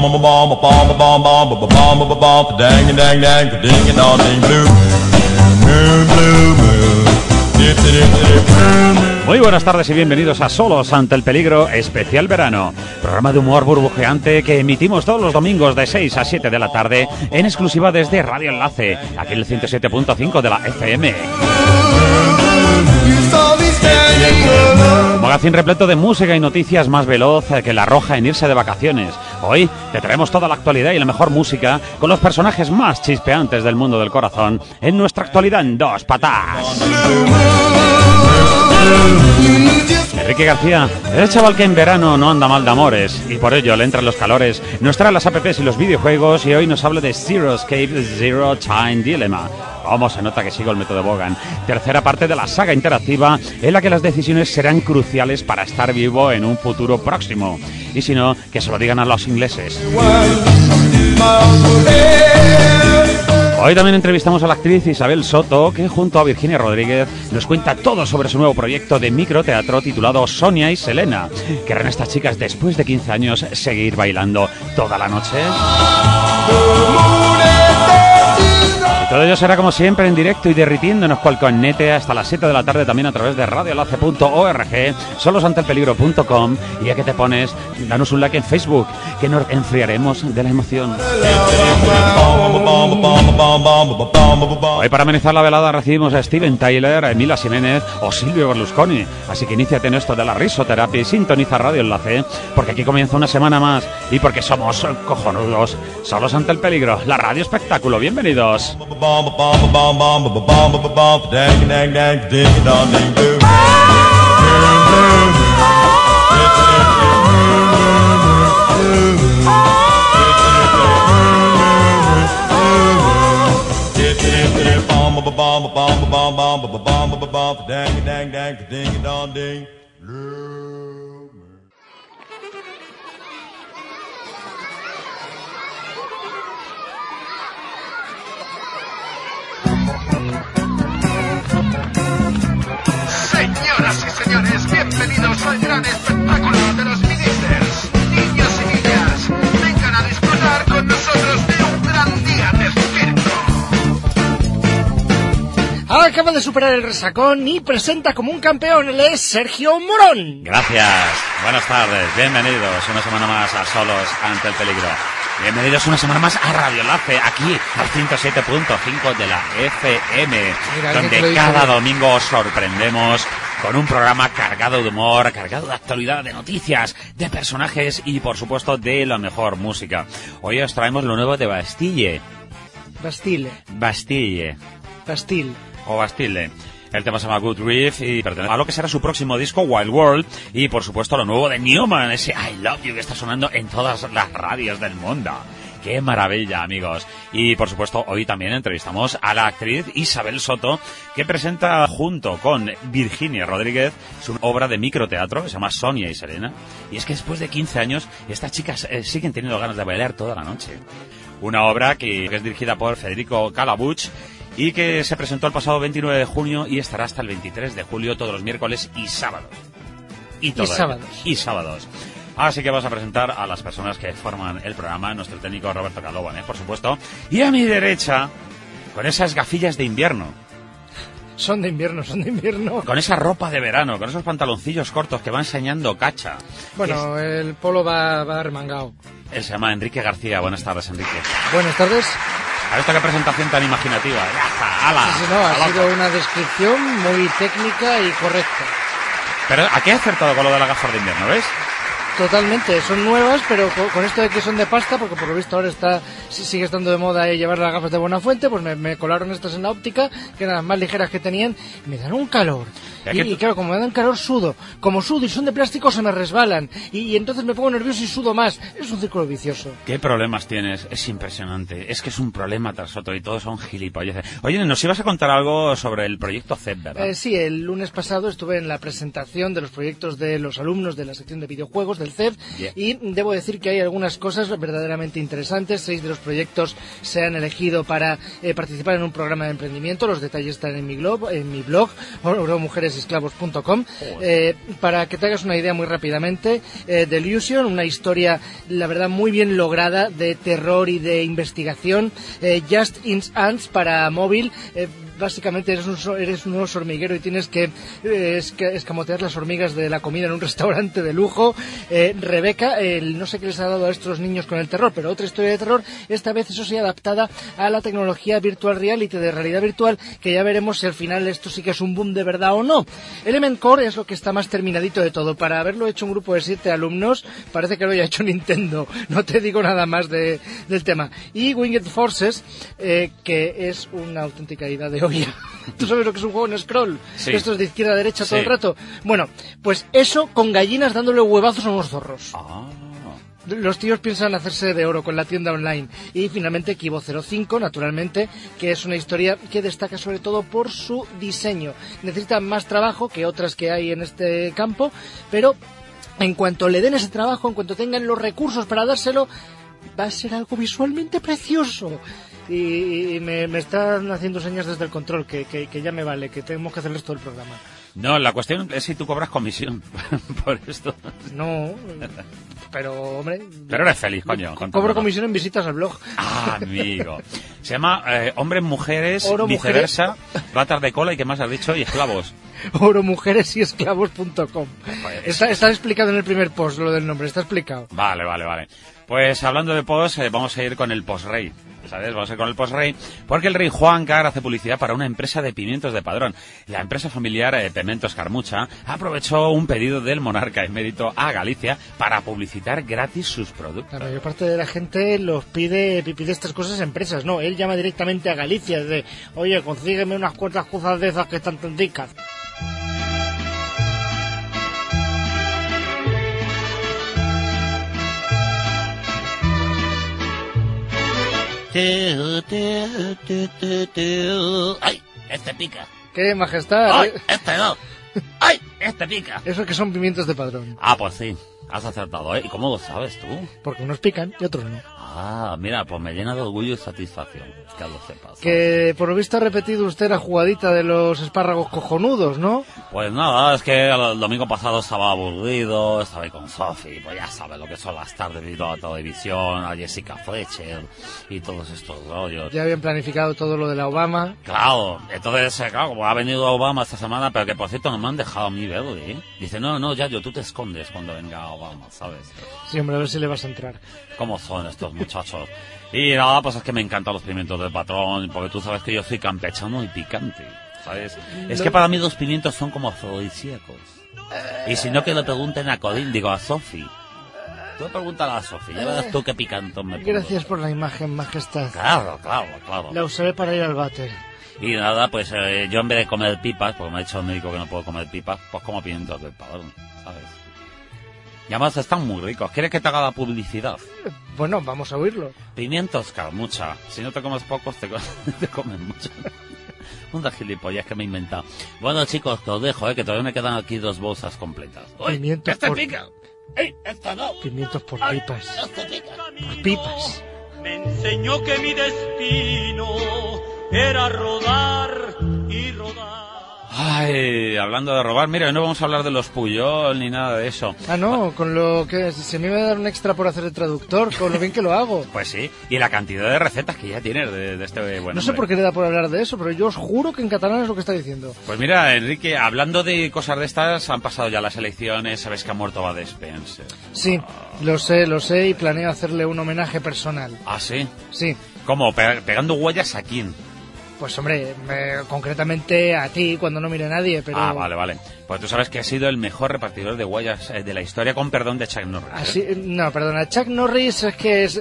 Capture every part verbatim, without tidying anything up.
Muy buenas tardes y bienvenidos a Solos ante el Peligro Especial Verano, programa de humor burbujeante que emitimos todos los domingos de seis a siete de la tarde en exclusiva desde Radio Enlace, aquí en el ciento siete punto cinco de la F M. Un magazín repleto de música y noticias más veloz que la roja en irse de vacaciones. Hoy te traemos toda la actualidad y la mejor música con los personajes más chispeantes del mundo del corazón en nuestra actualidad en dos patas. Enrique García, el chaval que en verano no anda mal de amores y por ello le entran los calores, nos trae las apps y los videojuegos y hoy nos habla de Zero Escape Zero Time Dilemma. Cómo se nota que sigo el método Bogan. Tercera parte de la saga interactiva en la que las decisiones serán cruciales para estar vivo en un futuro próximo. Y si no, que se lo digan a los ingleses. Hoy también entrevistamos a la actriz Isabel Soto, que junto a Virginia Rodríguez nos cuenta todo sobre su nuevo proyecto de microteatro titulado Sonia y Selena. ¿Querrán estas chicas después de quince años seguir bailando toda la noche? Y todo ello será como siempre en directo y derritiéndonos cual conete hasta las siete de la tarde también a través de radio enlace punto org, solos ante el peligro punto com, y ya que te pones, danos un like en Facebook, que nos enfriaremos de la emoción. Hoy para amenizar la velada recibimos a Steven Tyler, a Emilia Jiménez o Silvio Berlusconi, así que iníciate en esto de la risoterapia y sintoniza Radio Enlace, porque aquí comienza una semana más y porque somos cojonudos, solos ante el peligro, la radio espectáculo, bienvenidos. Señoras y señores, bienvenidos al gran espectáculo de los ministers. Niños y niñas, vengan a disfrutar con nosotros de un gran día de circo. Acaba de superar el resacón y presenta como un campeón, él es Sergio Morón. Gracias, buenas tardes, bienvenidos una semana más a Solos ante el Peligro. Bienvenidos una semana más a Radio Enlace, aquí al ciento siete punto cinco de la F M, Mira, donde cada domingo os sorprendemos con un programa cargado de humor, cargado de actualidad, de noticias, de personajes y, por supuesto, de la mejor música. Hoy os traemos lo nuevo de Bastille. Bastille. Bastille. Bastille. O Bastille. El tema se llama Good Riff y pertenece a lo que será su próximo disco, Wild World, y por supuesto lo nuevo de Newman, ese I Love You que está sonando en todas las radios del mundo. ¡Qué maravilla, amigos! Y por supuesto hoy también entrevistamos a la actriz Isabel Soto, que presenta junto con Virginia Rodríguez su obra de microteatro que se llama Sonia y Selena. Y es que después de quince años estas chicas eh, siguen teniendo ganas de bailar toda la noche. Una obra que es dirigida por Federico Calabuch y que se presentó el pasado veintinueve de junio y estará hasta el veintitrés de julio todos los miércoles y sábados. Y, y sábados. Y sábados. Así que vamos a presentar a las personas que forman el programa, nuestro técnico Roberto Caloban, ¿eh? Por supuesto. Y a mi derecha, con esas gafillas de invierno. Son de invierno, son de invierno. Con esa ropa de verano, con esos pantaloncillos cortos que va enseñando cacha. Bueno, es... el polo va, va remangado. Él se llama Enrique García. Buenas tardes, Enrique. Buenas tardes. ¿Has visto qué presentación tan imaginativa? ¡Ala! Sí, sí, no, ha sido una descripción muy técnica y correcta. Pero aquí he acertado con lo de las gafas de invierno, ¿ves? Totalmente, son nuevas, pero con esto de que son de pasta, porque por lo visto ahora está sigue estando de moda llevar las gafas de Buenafuente, pues me, me colaron estas en la óptica, que eran las más ligeras que tenían, y me dan un calor. Y, y claro, como me dan calor, sudo. Como sudo y son de plástico, se me resbalan. Y, y entonces me pongo nervioso y sudo más. Es un círculo vicioso. ¿Qué problemas tienes? Es impresionante. Es que es un problema tras otro y todos son gilipolleces. Oye, nos ibas a contar algo sobre el proyecto C E P, ¿verdad? Eh, sí, el lunes pasado estuve en la presentación de los proyectos de los alumnos de la sección de videojuegos del del C E F, Yeah. y debo decir que hay algunas cosas verdaderamente interesantes. Seis de los proyectos se han elegido para eh, participar en un programa de emprendimiento. Los detalles están en mi blog, en mi blog, oro mujeres esclavos punto com. Eh, para que te hagas una idea muy rápidamente, eh, Delusion, una historia, la verdad, muy bien lograda de terror y de investigación. eh, Just in Ants para móvil. eh, Básicamente eres un, eres un oso hormiguero y tienes que eh, esca- escamotear las hormigas de la comida en un restaurante de lujo. Eh, Rebeca, el, no sé qué les ha dado a estos niños con el terror, pero otra historia de terror, esta vez eso sí adaptada a la tecnología virtual reality, de realidad virtual, que ya veremos si al final esto sí que es un boom de verdad o no. Element Core es lo que está más terminadito de todo. Para haberlo hecho un grupo de siete alumnos, parece que lo haya hecho Nintendo. No te digo nada más de, del tema. Y Winged Forces, eh, que es una auténtica idea de olla. ¿Tú sabes lo que es un juego en scroll? Sí. Esto es de izquierda a derecha todo Sí. el rato. Bueno, pues eso con gallinas dándole huevazos a unos zorros. Ah. Los tíos piensan hacerse de oro con la tienda online. Y finalmente Kibo cero cinco, naturalmente, que es una historia que destaca sobre todo por su diseño. Necesita más trabajo que otras que hay en este campo, pero en cuanto le den ese trabajo, en cuanto tengan los recursos para dárselo, va a ser algo visualmente precioso. Y, y me, me están haciendo señas desde el control, que, que, que ya me vale, que tenemos que hacerles todo el programa. No, la cuestión es si tú cobras comisión por esto. No, pero hombre... Pero eres feliz, coño. con tu Cobro programa. comisión en visitas al blog. Ah, amigo. Se llama eh, Hombres, Mujeres, Oro, Viceversa, Ratas de Cola y ¿qué más has dicho? Y Esclavos. oro mujeres y esclavos punto com. Pues- Está, está explicado en el primer post lo del nombre, está explicado. Vale, vale, vale. Pues hablando de post, eh, vamos a ir con el post-rey. ¿Sabes? Vamos a ir con el post-rey. Porque el rey Juan Carlos hace publicidad para una empresa de pimientos de Padrón. La empresa familiar eh, Pimentos Carmucha aprovechó un pedido del monarca emérito a Galicia para publicitar gratis sus productos. La mayor parte de la gente los pide, pide estas cosas a empresas, no, él llama directamente a Galicia, de, oye, consígueme unas cuantas cosas de esas que están tan ricas. ¡Ay! Este pica. ¡Qué majestad! ¡Ay! ¿eh? Este no. ¡Ay! Este pica. Esos que son pimientos de Padrón, Ah, pues sí. Has acertado, ¿eh? ¿Y cómo lo sabes tú? porque unos pican y otros no. Ah, mira, pues me llena de orgullo y satisfacción. Que lo sepas. Que por lo visto ha repetido usted la jugadita de los espárragos cojonudos, ¿no? Pues nada, es que el domingo pasado estaba aburrido, estaba ahí con Sophie, pues ya sabes lo que son las tardes de la televisión, a Jessica Fletcher y todos estos rollos. Ya habían planificado todo lo de la Obama. Claro, entonces, eh, claro, como ha venido Obama esta semana, pero que por cierto no me han dejado a mí verle, ¿eh? Dice, no, no, Yayo, tú te escondes cuando venga Obama, ¿sabes? Sí, hombre, a ver si le vas a entrar. ¿Cómo son estos muchachos? Y nada, pues es que me encantan los pimientos del patrón, porque tú sabes que yo soy campechano y picante, ¿sabes? Es que para mí los pimientos son como afrodisíacos. Y si no, que le pregunten a Codín, digo, a Sofi. Tú pregúntale a Sofi, ya verás tú qué picantón me pongo. Gracias por la imagen, majestad. Claro, claro, claro. La usaré para ir al váter. Y nada, pues eh, yo en vez de comer pipas, porque me ha dicho el médico que no puedo comer pipas, pues como pimientos del padrón, ¿sabes? Y además están muy ricos. ¿Quieres que te haga la publicidad? Bueno, vamos a oírlo. Pimientos Carmucha. Si no te comes pocos, te, co- te comes mucho. Una gilipollas que me he inventado. Bueno, chicos, que os dejo, ¿eh? Que todavía me quedan aquí dos bolsas completas. ¡Uy! Pimientos ¡Este por- pica! ¡Ey! ¡Esta no! Pimientos por ¡Ay! pipas. ¡Este pica! Por pipas. Me enseñó que mi destino era rodar y rodar. Ay, hablando de robar, mira, no vamos a hablar de los Puyol ni nada de eso. Ah, no, con lo que se me iba a dar un extra por hacer el traductor, con lo bien que lo hago. Pues sí, y la cantidad de recetas que ya tienes de, de este buen No sé por qué le da por hablar de eso, pero yo os juro que en catalán es lo que está diciendo. Pues mira, Enrique, hablando de cosas de estas, han pasado ya las elecciones, sabes que ha muerto Bud Spencer. Sí, lo sé, lo sé y planeo hacerle un homenaje personal. ¿Ah, sí? Sí, ¿Cómo? Pe- ¿Pegando huellas a quién? pues hombre, me- concretamente a ti cuando no mire a nadie, pero... Ah, vale, vale. Pues tú sabes que ha sido el mejor repartidor de huellas eh, de la historia, con perdón de Chuck Norris. ¿eh? Así, no, perdona, Chuck Norris es que es...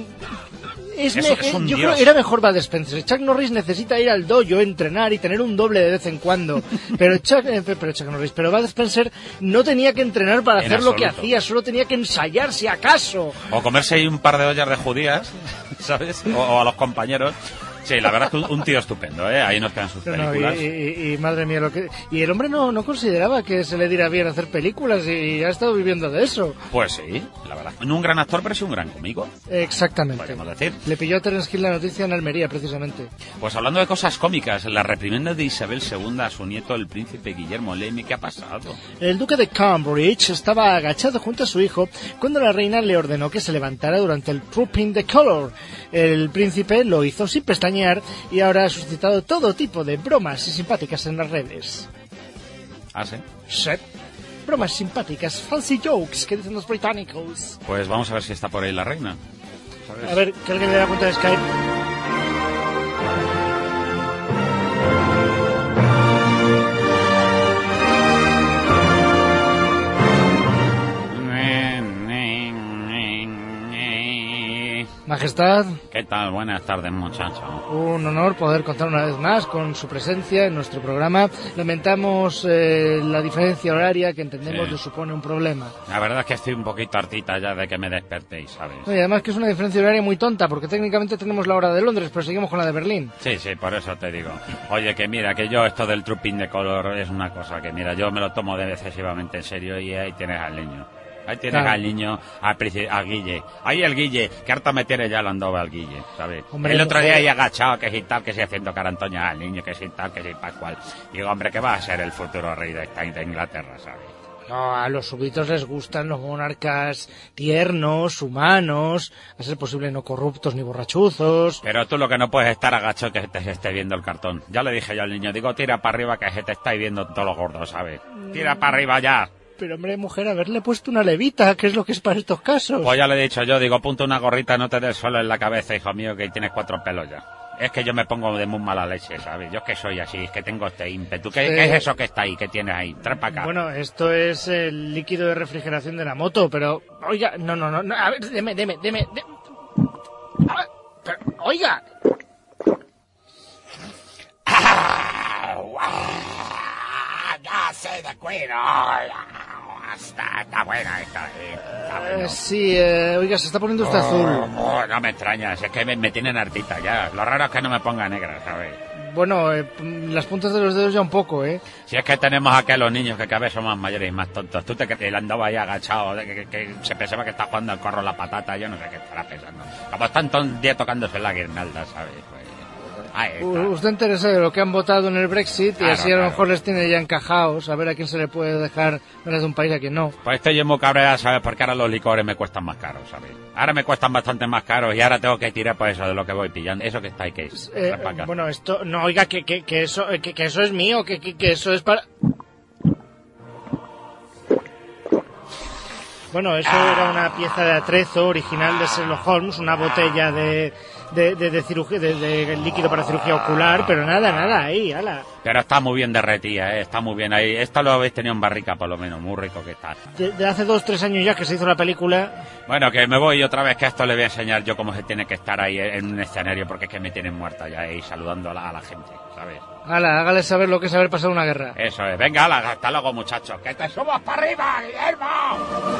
Es, Eso me- que es un yo dios. creo que era mejor Bud Spencer. Chuck Norris necesita ir al dojo, entrenar y tener un doble de vez en cuando. Pero Chuck, eh, pero Chuck Norris, pero Bud Spencer no tenía que entrenar para En hacer lo que absoluto. hacía, solo tenía que ensayar si acaso. O comerse ahí un par de ollas de judías, ¿sabes? O, o a los compañeros. Sí, la verdad es que un, un tío estupendo, ¿eh? Ahí nos quedan sus No, no, películas. y, y, y madre mía, lo que... Y el hombre no, no consideraba que se le diera bien hacer películas y ha estado viviendo de eso. Pues sí, la verdad. No un gran actor, pero sí un gran cómico. Exactamente. Podríamos decir. Le pilló a Terence Hill la noticia en Almería, precisamente. Pues hablando de cosas cómicas, la reprimenda de Isabel segunda a su nieto, el príncipe Guillermo Leme, ¿qué ha pasado? El duque de Cambridge estaba agachado junto a su hijo cuando la reina le ordenó que se levantara durante el Trooping the Colour. El príncipe lo hizo sin pestañear y ahora ha suscitado todo tipo de bromas y simpáticas en las redes. ¿Ah, sí? Sí. Bromas simpáticas, fancy jokes, que dicen los británicos. Pues vamos a ver si está por ahí la reina. ¿Sabes? A ver, que alguien le da cuenta de Skype. Majestad, ¿Qué tal? Buenas tardes, muchacho. un honor poder contar una vez más con su presencia en nuestro programa. Lamentamos eh, la diferencia horaria que entendemos Sí. le supone un problema. La verdad es que estoy un poquito hartita ya de que me despertéis, ¿sabes? Y además que es una diferencia horaria muy tonta, porque técnicamente tenemos la hora de Londres, pero seguimos con la de Berlín. Sí, sí, por eso te digo. Oye, que mira, que yo esto del Trooping de color es una cosa que, mira, yo me lo tomo de excesivamente en serio y ahí tienes al niño. Ahí tienes Claro. al niño, al, princi- al Guille. Ahí el Guille, que harta me tiene ya la andaba al Guille, ¿sabes? Hombre, el otro día joder. ahí agachado, que si tal, que si haciendo carantoña al niño, que si tal, que si pascual. Digo, hombre, que va a ser el futuro rey de, esta, de Inglaterra, ¿sabes? No, a los súbditos les gustan los monarcas tiernos, humanos, a ser posible no corruptos ni borrachuzos. Pero tú lo que no puedes estar agachado que te esté viendo el cartón. Ya le dije yo al niño, digo, tira para arriba que se te estáis viendo todos los gordos, ¿sabes? Tira para arriba ya. Pero hombre, mujer, haberle puesto una levita, que es lo que es para estos casos. Pues ya le he dicho yo, digo, ponte una gorrita, no te des suelo en la cabeza, hijo mío, que tienes cuatro pelos ya. Es que yo me pongo de muy mala leche, ¿sabes? Yo es que soy así, es que tengo este ímpetu. ¿Qué, Sí. ¿qué es eso que está ahí, que tienes ahí? Trae para acá. Bueno, esto es el líquido de refrigeración de la moto, pero... Oiga, no, no, no, no, a ver, deme, deme, deme... de- A ver, pero, oiga... ¡Ya sé de cuero! Está, está buena esta, eh, está Eh, bueno. sí, eh, oiga, se está poniendo usted azul. Oh, no me extrañas, es que me, me tienen hartita ya. Lo raro es que no me ponga negra, ¿sabes? Bueno, eh, p- las puntas de los dedos ya un poco, ¿eh? Si es que tenemos aquí a los niños que cada vez son más mayores y más tontos. Tú te que él andaba ahí agachado, de que, que- que se pensaba que está jugando al corro la patata, yo no sé qué estará pensando. Como están todo el día tocándose la guirnalda, ¿sabes? Pues, ahí está. U- Usted interesa de lo que han votado en el Brexit y Claro, así a lo claro. mejor les tiene ya encajados, a ver a quién se le puede dejar ganas de un país y a quién no. Pues estoy yo muy cabreada, ¿sabes? Porque ahora los licores me cuestan más caros, ¿sabes? Ahora me cuestan bastante más caros y ahora tengo que tirar por eso de lo que voy pillando. Eso que está ahí, que es. Eh, Trae pa' acá. bueno, esto... No, oiga, que, que, que, eso, eh, que, que eso es mío, que, que, que eso es para... Bueno, eso era una pieza de atrezo original de Sherlock Holmes, una botella de, de, de, de, cirugía, de, de líquido para cirugía ocular, pero nada, nada, ahí, ala. Pero está muy bien derretida, ¿eh? Está muy bien ahí. Esto lo habéis tenido en barrica, por lo menos. Muy rico que está. De, de hace dos, tres años ya que se hizo la película. Bueno, que me voy otra vez, que a esto le voy a enseñar yo cómo se tiene que estar ahí en un escenario, porque es que me tienen muerta ya ahí saludando a la, a la gente, ¿sabes? Ala, hágale saber lo que es haber pasado una guerra. Eso es. Venga, ala, hasta luego, muchachos. ¡Que te subas para arriba, Guillermo!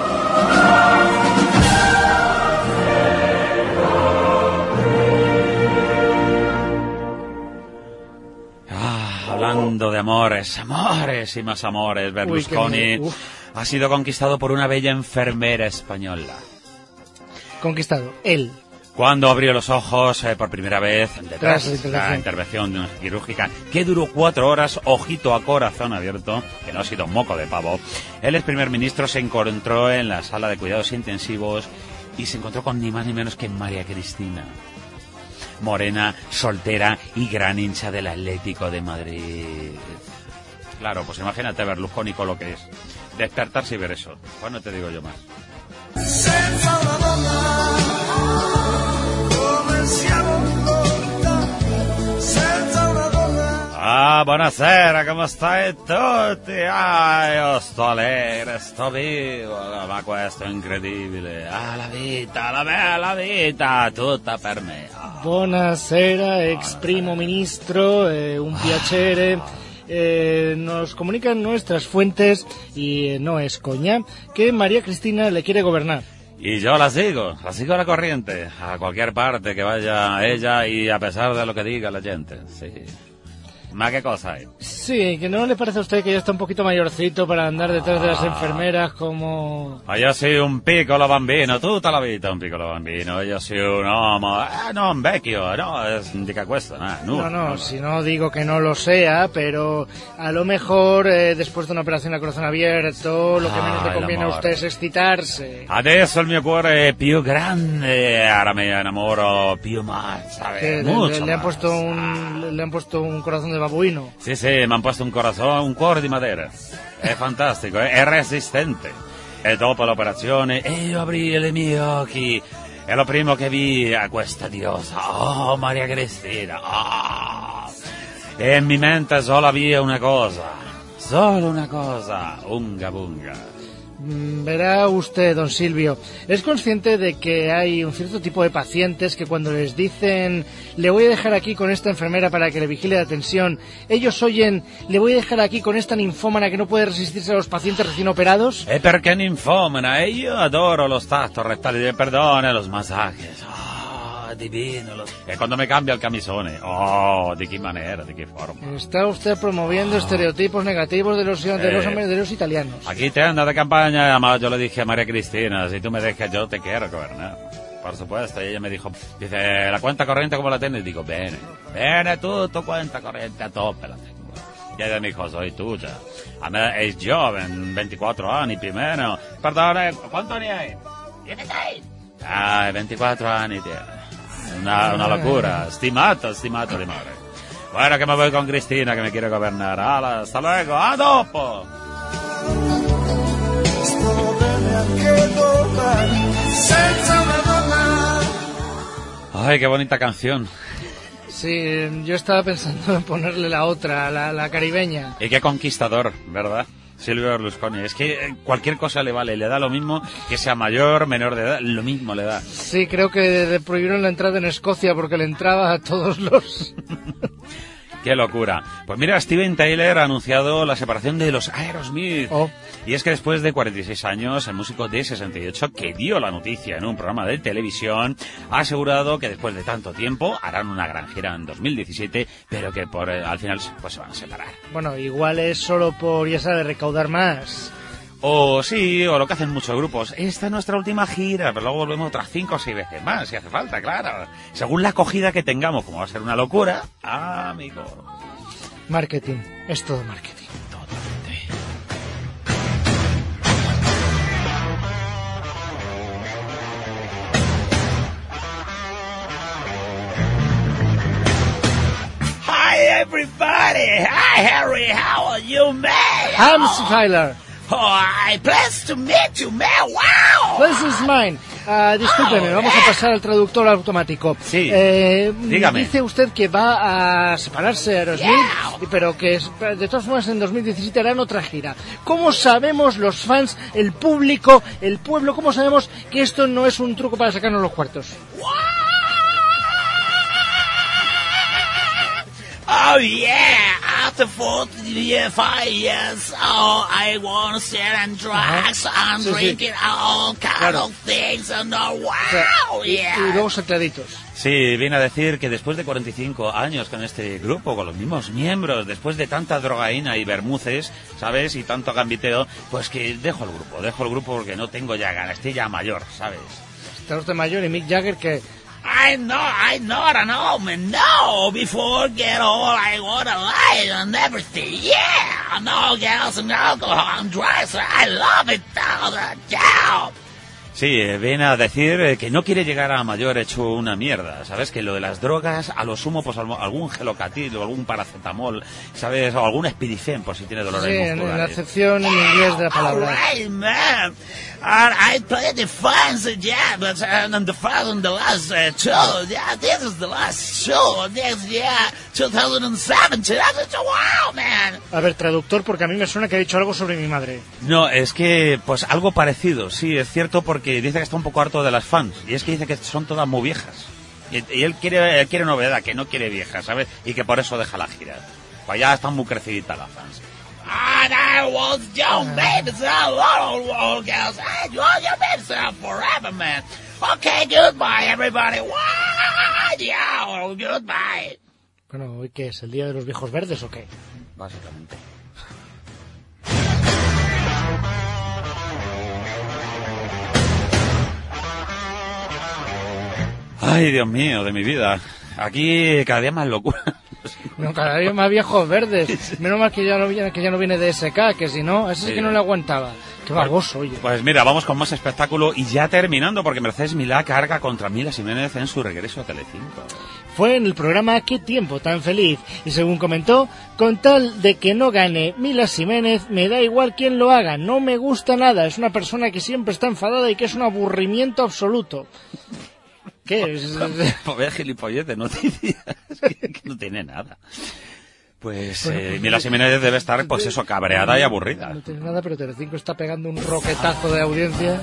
Ah, hablando de amores, amores y más amores, Berlusconi Uy, qué- uf. ha sido conquistado por una bella enfermera española. Conquistado. Él. Cuando abrió los ojos eh, por primera vez detrás Tras la de la intervención quirúrgica, que duró cuatro horas, ojito a corazón abierto, que no ha sido moco de pavo, el ex primer ministro se encontró en la sala de cuidados intensivos y se encontró con ni más ni menos que María Cristina. Morena, soltera y gran hincha del Atlético de Madrid. Claro, pues imagínate Berlusconi con lo que es. Despertarse y ver eso. Pues no te digo yo más. Senza una donna come siamo lontani, senza una donna. Ah, buonasera, come stai tutti? Ah, io sto allegro, sto vivo, ma questo è incredibile. Ah, la vita, la bella vita, tutta per me. Ah. Buonasera, ex primo ministro, eh, un piacere. Eh, nos comunican nuestras fuentes, y eh, no es coña, que María Cristina le quiere gobernar. Y yo la sigo, la sigo a la corriente, a cualquier parte que vaya ella y a pesar de lo que diga la gente, sí. ¿Más qué cosa hay? Sí, que no le parece a usted que ya está un poquito mayorcito para andar detrás de las enfermeras como... Ah, io soy un piccolo bambino, tutta la vita un piccolo bambino, io soy un uomo, eh, no un vecchio, no, es, dica questo, no, No, no, si no digo que no lo sea, pero a lo mejor eh, después de una operación a corazón abierto, lo que menos le Ay, conviene a l'amore. usted es excitarse. Adesso il mio cuore è più grande, ahora me enamoro più más, ¿sabes? Que le, Mucho le- le han más. puesto un, le han puesto un corazón de babuino. Sì, sì, mi hanno posto un corazon, un cuore di madera. È fantastico, è, è resistente. E dopo l'operazione, e io aprii i miei occhi. E lo primo che vi a questa diosa, oh Maria Cristina, oh. E in mente solo había una cosa, solo una cosa, unga bunga. Mm, Verá usted, don Silvio, ¿es consciente de que hay un cierto tipo de pacientes que cuando les dicen le voy a dejar aquí con esta enfermera para que le vigile la tensión, ellos oyen le voy a dejar aquí con esta ninfómana que no puede resistirse a los pacientes recién operados? E perché ninfomana? E io adoro lo stato rettale di perdone, los masajes. Oh, divino. Los... E quando mi cambia il camisone. Oh, di che manera, di che forma. Está usted promoviendo estereotipos negativos de los, de los, Eh. de los italianos. Aquí te anda de campaña, además yo le dije a María Cristina, si tú me dejas yo te quiero gobernar. Por supuesto, y ella me dijo, dice, ¿la cuenta corriente cómo la tienes? Digo, bene, bene, tu, tu cuenta corriente a tope la tengo. Y ella me dijo, soy tuya. A me es joven, veintiquattro anni più o meno. Perdone, ¿cuánto ne hai? ventisei. Ah, veintiquattro anni tiene. Una, una locura, stimato, stimato di mare. Bueno, que me voy con Cristina, que me quiere gobernar. Hala, hasta luego, a dopo. Ay, qué bonita canción. Sí, yo estaba pensando en ponerle la otra, la, la caribeña. Y qué conquistador, ¿verdad? Silvio Berlusconi. Es que eh, cualquier cosa le vale, le da lo mismo, que sea mayor, menor de edad, lo mismo le da. Sí, creo que le prohibieron la entrada en Escocia porque le entraba a todos los... ¡Qué locura! Pues mira, Steven Tyler ha anunciado la separación de los Aerosmith. Oh. Y es que después de cuarenta y seis años, el músico de sesenta y ocho, que dio la noticia en un programa de televisión, ha asegurado que después de tanto tiempo harán una gran gira en dos mil diecisiete, pero que por eh, al final pues se van a separar. Bueno, igual es solo por, ya sabe, recaudar más. O sí, o lo que hacen muchos grupos. Esta es nuestra última gira, pero luego volvemos otras cinco o seis veces más, si hace falta, claro. Según la acogida que tengamos, como va a ser una locura, amigo. Marketing, es todo marketing. Totalmente. Hi everybody! Hi Harry, how are you, man? Hans Tyler, Oh, I pleased to meet you, man. Wow! this is mine. Ah, discúlpeme, vamos a pasar al traductor automático. Sí, Eh, dígame. Dice usted que va a separarse de Aerosmith, Yeah. pero que es- de todas formas en dos mil diecisiete harán otra gira. ¿Cómo sabemos los fans, el público, el pueblo, cómo sabemos que esto no es un truco para sacarnos los cuartos? Oh yeah, after forty-five years, oh, I want to sit and drugs and Sí, sí. drinking all kind Claro. of things and oh, O sea, wow, y, yeah. y luego saltaditos. Sí, viene a decir que después de cuarenta y cinco años con este grupo, con los mismos miembros, después de tanta drogaína y bermuces, ¿sabes? Y tanto gambiteo, pues que dejo el grupo, dejo el grupo porque no tengo ya ganas, estoy ya mayor, ¿sabes? Está usted mayor y Mick Jagger que... I know, I not an old man, no, before get old I want to lie and everything, yeah, no girls and alcohol and drugs, I love it, all the job. Sí, eh, viene a decir eh, que no quiere llegar a mayor hecho una mierda, ¿sabes? Que lo de las drogas, a lo sumo, pues algo- algún gelocatil o algún paracetamol, ¿sabes? O algún espidifen, por si tiene dolores Sí, en, en la musculares. acepción en inglés de la palabra. Alright, man. And I played the fans, uh, yeah, but uh, and the first and the last uh, show, yeah, this is the last show, this, yeah, two thousand seventeen. That's wow, man. A ver, traductor, porque a mí me suena que ha dicho algo sobre mi madre. No, es que, pues algo parecido, sí, es cierto, porque dice que está un poco harto de las fans, y es que dice que son todas muy viejas. Y, y él quiere él quiere novedad, que no quiere viejas, ¿sabes? Y que por eso deja la gira. Pues ya están muy creciditas las fans. And I was your baby, so old, old girls, and you're your baby, so forever, man. Okay, goodbye, everybody. What? Yeah, goodbye. Bueno, ¿hoy qué es? ¿El día de los viejos verdes o qué? Básicamente. Ay, Dios mío, de mi vida. Aquí cada día más locura. No, cada día más viejos verdes. Menos mal que ya no viene, que ya no viene de S K, que si no, ese sí que no le aguantaba. Qué baboso, oye. Pues mira, vamos con más espectáculo y ya terminando, porque Mercedes Milá carga contra Mila Jiménez en su regreso a Telecinco. Fue en el programa Qué tiempo tan feliz, y según comentó, con tal de que no gane Mila Jiménez, me da igual quién lo haga, no me gusta nada, es una persona que siempre está enfadada y que es un aburrimiento absoluto. ¿Qué es? Pobre gilipollez de noticias, que, que no tiene nada. Pues, bueno, pues eh, Mila Jiménez debe estar, pues eso, cabreada y aburrida. No tiene nada, pero Telecinco está pegando un roquetazo de audiencia.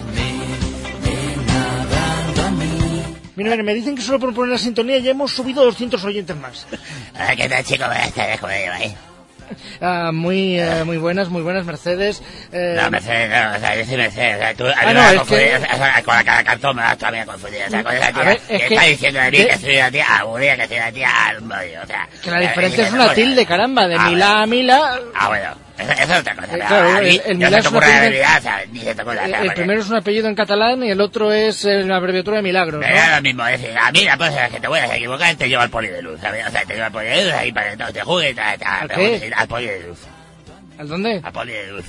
Mira, mira, me dicen que solo por poner la sintonía ya hemos subido doscientos oyentes más. ¿Qué tal, chico? Buenas tardes, ¿cómo lleváis? Ah, muy, uh, muy buenas, muy buenas, Mercedes. Eh... No, Mercedes, no, o sea, yo sí Mercedes, o sea, tú ah, no, es que... o sea, con la cara cartón me vas todavía confundido, o sea, con esa tía, ver, que está diciendo de mí que soy una tía aburrida, que soy una tía al medio, o sea... Que la diferencia es una tilde, caramba, de ah, Milá a Milá... Ah, bueno... Eso, eso es otra cosa, eh, claro, a mí, el, el no Milá se es te un ocurre apellido, la realidad, o sea, ni se te ocurre, el, el el primero es un apellido en catalán y el otro es la abreviatura de Milagros, ¿no? Es lo mismo, es decir, a mí la cosa es que te voy a equivocar, te llevo al poli de luz, ¿sabes? O sea, te llevo al poli de luz ahí para que no te juegues, ¿al qué? Al poli de luz. ¿Al dónde? Al poli de luz.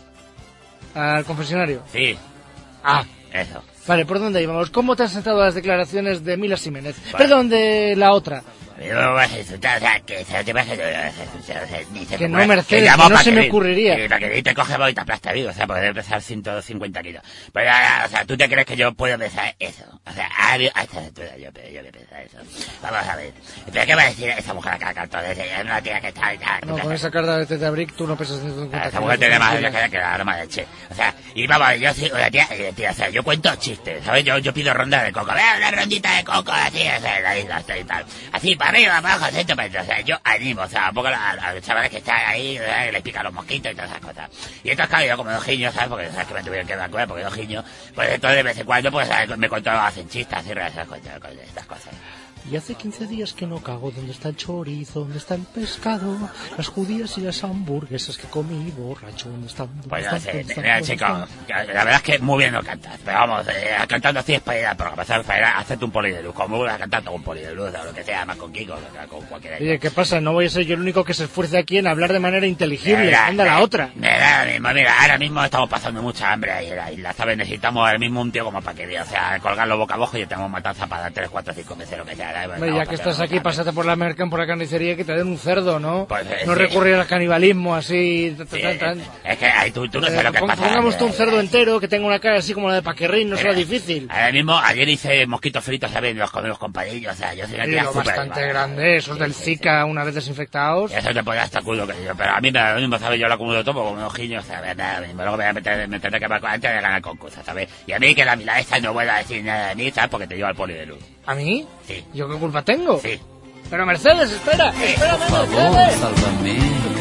¿Al confesionario? Sí. Ah. Eso. Vale, ¿por dónde íbamos? ¿Cómo te has sentado a las declaraciones de Mila Jiménez? Vale. Perdón, de la otra. Yo no vas a insultar, o sea, que se te pasa, ni se que no, Mercedes, que no se me ocurriría. Que, para que te coge y te aplasta vivo, o sea, poder pesar ciento cincuenta kilos. Pero, o sea, ¿tú te crees que yo puedo pesar eso? O sea, a, a esta altura yo, yo voy a pesar eso. Vamos a ver. ¿Pero qué va a decir esa mujer acá, cartón? Es una tía que está... No, con esa carta de Tete Abric tú no pesas ciento cincuenta kilos. Esa mujer tiene más que, que la arma de che. O sea, y vamos, yo sí, una tía, tía, o sea, yo cuento chistes, ¿sabes? Yo, yo pido ronda de coco. Vea una rondita de coco, así, o sea, la isla, y tal. Así, para arriba, para abajo, así. O sea, yo animo, o sea, un poco a, a los chavales que están ahí, ¿verdad? Que les pican los mosquitos y todas esas cosas. Y entonces, claro, yo como dos giños, ¿sabes? Porque sabes que me tuvieron que dar cuenta, porque dos giños, pues entonces de vez en cuando, pues, ¿sabes? Me contaba, hacen chistes y esas cosas, estas cosas. Y hace quince días que no cago. ¿Dónde está el chorizo? ¿Dónde está el pescado? Las judías y las hamburguesas que comí borracho. ¿Dónde están? ¿Dónde pues están? no sé, ¿Dónde mira, están? chico, la verdad es que muy bien lo cantas. Pero vamos, eh, cantando así es para ir al programa, ¿sabes? Para ir a hacerte un poli de luz. Como vas a cantar con un poli de luz, o lo que sea, más con Kiko, o con cualquiera. Oye, ¿qué pasa? No voy a ser yo el único que se esfuerce aquí en hablar de manera inteligible. Mira, Anda la otra. Mira, mira, mira, ahora mismo estamos pasando mucha hambre ahí en la isla, ¿sabes? Necesitamos ahora mismo un tío como para que vea, o sea, colgarlo boca abajo y tenemos matanza para dar tres, cuatro, cinco meses, lo que sea. ¿sabes? Hombre, ya que estás aquí, pásate por la mercan, por la carnicería, que te den un cerdo, ¿no? Pues, eh, no sí. recurrir al canibalismo así. Sí, tan, tan. Es que ahí tú, tú no sabes eh, lo que pon, pasa. Pongamos tú un cerdo eh, entero que tenga una cara así como la de Paquerrín, no Mira, será difícil. Ahora mismo, ayer hice mosquitos fritos, ¿sabes? Los comemos con palillos, o sea, yo soy una Sí, tía lo súper bastante animada. grande, esos Sí, del sí, Zika sí. una vez desinfectados. Eso te podría hasta culo que yo, pero a mí me da lo mismo, ¿sabes? Yo lo acumulo todo como unos giños, o sea, me da lo mismo. Luego me voy a meter, me tendré que ver antes de ganar el concurso, ¿sabes? Y a mí que la Milá esta no vuelva a decir nada de mí, ¿sabes? Porque te llevo al poli de luz. ¿A mí? Sí. ¿Yo qué culpa tengo? Sí. Pero Mercedes, espera, Sí. espérame, Por favor, Mercedes. sálvame.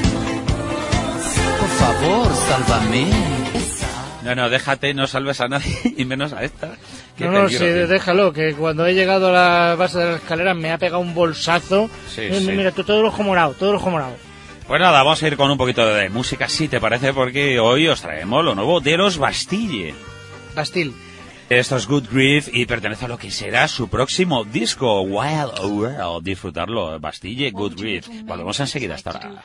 Por favor, sálvame. No, no, déjate, no salves a nadie, y menos a esta. Qué No, no, peligro, sí, tío. déjalo, que cuando he llegado a la base de la escalera me ha pegado un bolsazo. Sí, Eh, sí. Mira, todo el ojo morado, todo el ojo morado. Pues nada, vamos a ir con un poquito de música, si te parece, porque hoy os traemos lo nuevo de los Bastille. Bastille. Esto es Good Grief y pertenece a lo que será su próximo disco, Wild World. Disfrutarlo, Bastille, Good Grief. Volvemos enseguida, hasta ahora.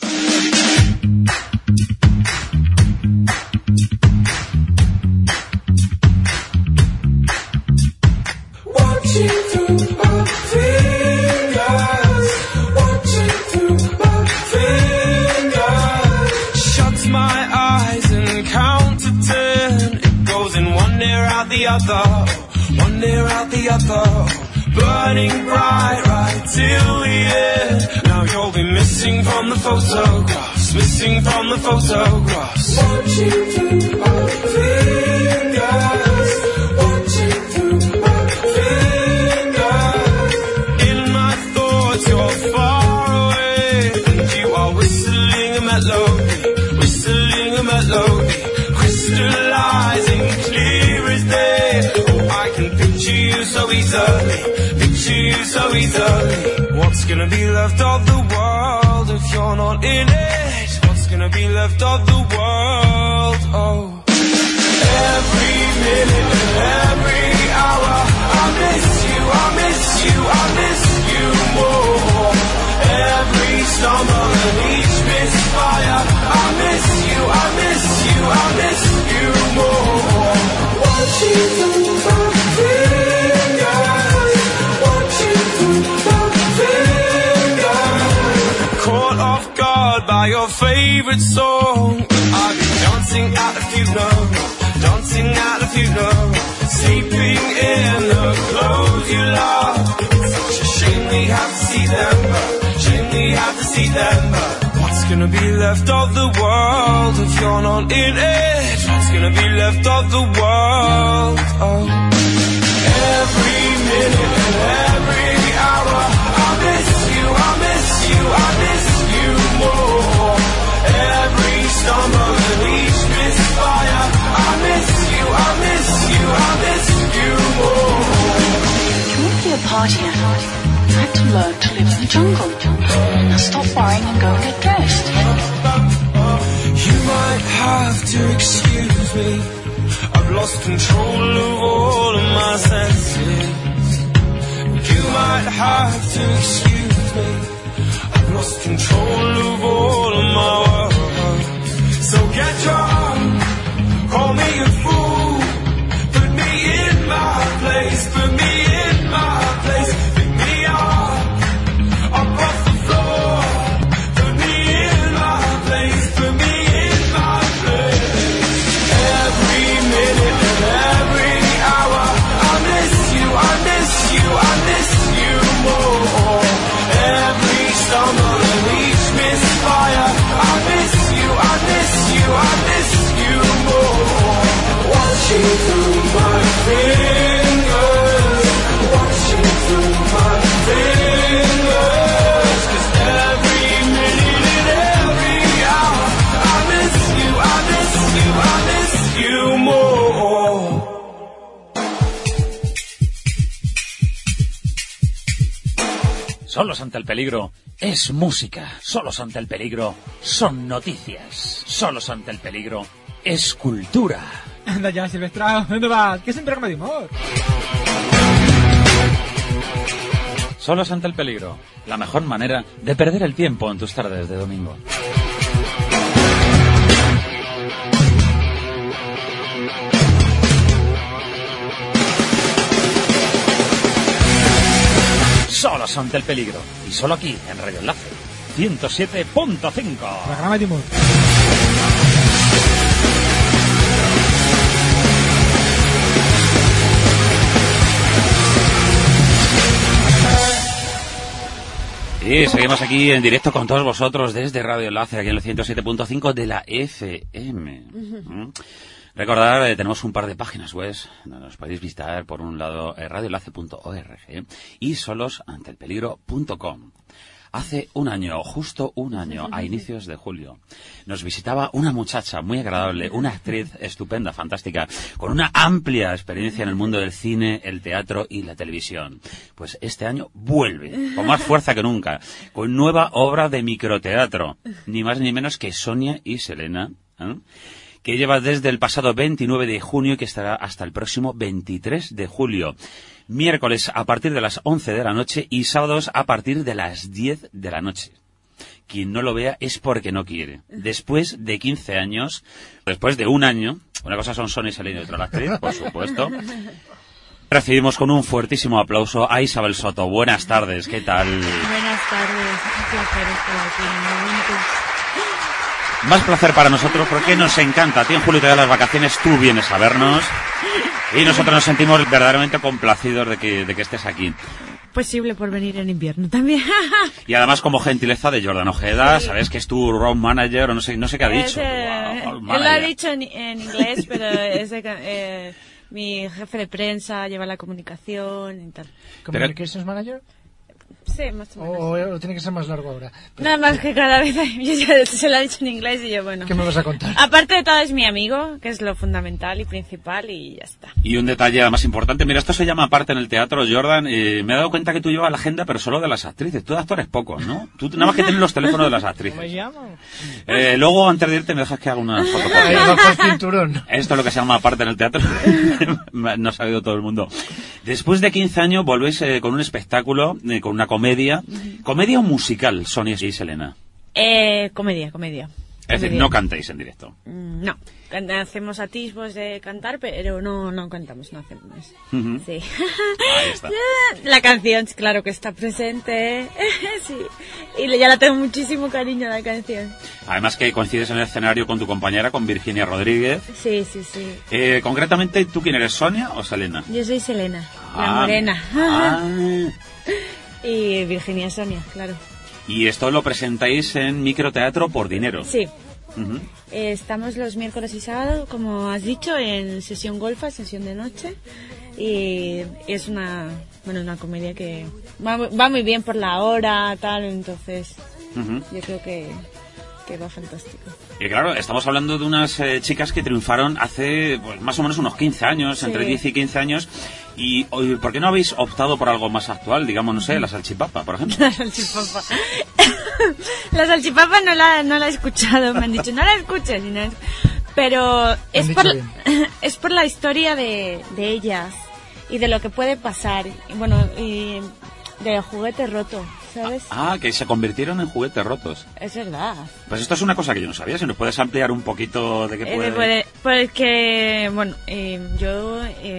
Watching through my fingers, watching through my fingers. Shut my eyes and count to ten. It goes in one ear out the other, one ear out the other. Burning bright right till the end. Now you'll be missing from the photographs, missing from the photographs. Watching through my fingers, watching through my fingers. In my thoughts you're far away, and you are whistling whistling a melody, whistling a melody, crystallizing clear as day. Oh, I can picture you so easily, picture you so easily. What's gonna be left of the world if you're not in it? What's gonna be left of the world? Oh, every minute and every hour, I miss you, I miss you, I miss you more. Every stumble and each misfire, I miss you, I miss you, I miss you more. Watching through my fingers, watching through my fingers. Caught off guard by your favorite song, I've been dancing at the funeral, dancing at the funeral, sleeping in the clothes you love. It's such a shame we have to see them, shame we have to see them. What's gonna be left of the world if you're not in it? What's gonna be left of the world? Oh, every minute and every hour, I miss you, I miss you, I miss you more. Every stumble and each misfire, I miss you, I miss you, I miss you more. Can we be a party now? I have to learn to live in the jungle. Now stop worrying and go and get dressed. You might have to excuse me, I've lost control of all of my senses. You might have to excuse me, I've lost control of all of my world. So get drunk, call me a fool, put me in my place, put me in my place, pick me up, up off the floor, put me in my place, put me in my place. Every minute and every hour, I miss you, I miss you, I miss you more. Every stumble and each misfire, I miss you, I miss you, I miss you more. Watching through my fingers, watching through my fingers, 'cause every minute and every hour, I miss you, I miss you, I miss you more. Solos ante el peligro es música. Solos ante el peligro son noticias. Solos ante el peligro es cultura. Anda ya, Silvestrao, ¿dónde vas? Que es un programa de humor. Solos ante el peligro, la mejor manera de perder el tiempo en tus tardes de domingo. Solos ante el peligro, y solo aquí en Radio Enlace ciento siete punto cinco. Programa de humor. Y seguimos aquí en directo con todos vosotros desde Radio Enlace, aquí en el ciento siete punto cinco de la F M. ¿Mm? Recordad, eh, tenemos un par de páginas web donde nos podéis visitar. Por un lado, eh, radio enlace punto org y solos ante el peligro punto com. Hace un año, justo un año, a inicios de julio, nos visitaba una muchacha muy agradable, una actriz estupenda, fantástica, con una amplia experiencia en el mundo del cine, el teatro y la televisión. Pues este año vuelve, con más fuerza que nunca, con nueva obra de microteatro, ni más ni menos que Sonia y Selena, ¿eh? que lleva desde el pasado veintinueve de junio y que estará hasta el próximo veintitrés de julio. Miércoles a partir de las once de la noche y sábados a partir de las diez de la noche. Quien no lo vea es porque no quiere. Después de quince años, después de un año, una cosa son Sonia y Selena y otra la actriz, por supuesto, recibimos con un fuertísimo aplauso a Isabel Soto. Buenas tardes, ¿qué tal? Buenas tardes, un placer estar aquí en un momento. Más placer para nosotros porque nos encanta. A ti en julio te dan las vacaciones, tú vienes a vernos y nosotros nos sentimos verdaderamente complacidos de que, de que estés aquí. Posible por venir en invierno también. Y además como gentileza de Jordan Ojeda, sí. Sabes que es tu road manager o no sé, no sé qué ha dicho. Eh, wow, él lo ha dicho en, en inglés, pero es de, eh, mi jefe de prensa, lleva la comunicación y tal. ¿Communications manager? Sí, más o menos. O, o tiene que ser más largo ahora. Nada más que cada vez yo ya se lo he dicho en inglés y yo, bueno. ¿Qué me vas a contar? Aparte de todo es mi amigo, que es lo fundamental y principal y ya está. Y un detalle más importante, mira, esto se llama aparte en el teatro, Jordan, eh, me he dado cuenta que tú llevas la agenda, pero solo de las actrices. Tú de actores pocos, ¿no? Tú nada más que tienes los teléfonos de las actrices. ¿Cómo me llamo? Eh, luego, antes de irte, me dejas que haga una foto. Ahí bajo el cinturón. Esto es lo que se llama aparte en el teatro. No ha sabido todo el mundo. Después de quince años volvéis eh, con un espectáculo, eh, con una comedia. ¿Comedia o musical, Sonia y Selena? Eh, comedia, comedia. Es decir, no cantéis en directo. Mm, No, Can- hacemos atisbos de cantar, pero no, no cantamos, no hacemos. Ujú. Sí. Ahí está. La canción, claro que está presente. Sí. Y ya la tengo muchísimo cariño, la canción. Además que coincides en el escenario con tu compañera, con Virginia Rodríguez. Sí, sí, sí. Eh, concretamente, ¿tú quién eres, Sonia o Selena? Yo soy Selena, Ah, la morena. ah. Y Virginia Sonia, claro. Y esto lo presentáis en microteatro por dinero. Sí. Ujú. Eh, estamos los miércoles y sábados, como has dicho, en sesión golfa, sesión de noche. Y es una, bueno, una comedia que va, mu- va muy bien por la hora, tal, entonces Ujú. yo creo que, que va fantástico. Y claro, estamos hablando de unas eh, chicas que triunfaron hace pues, más o menos unos quince años, Sí. entre diez y quince años. Y oye, ¿por qué no habéis optado por algo más actual? Digamos, no sé, la salchipapa, por ejemplo. La salchipapa. La salchipapa no la, no la he escuchado, me han dicho, no la escuches. y no es- Pero es dicho por, bien. es por la historia de, de ellas y de lo que puede pasar. Y bueno, y de juguete roto, ¿sabes? Ah, que se convirtieron en juguetes rotos. Es verdad. Pues esto es una cosa que yo no sabía. Si nos puedes ampliar un poquito de qué Eh, puede... puede- porque, bueno, eh, yo... eh,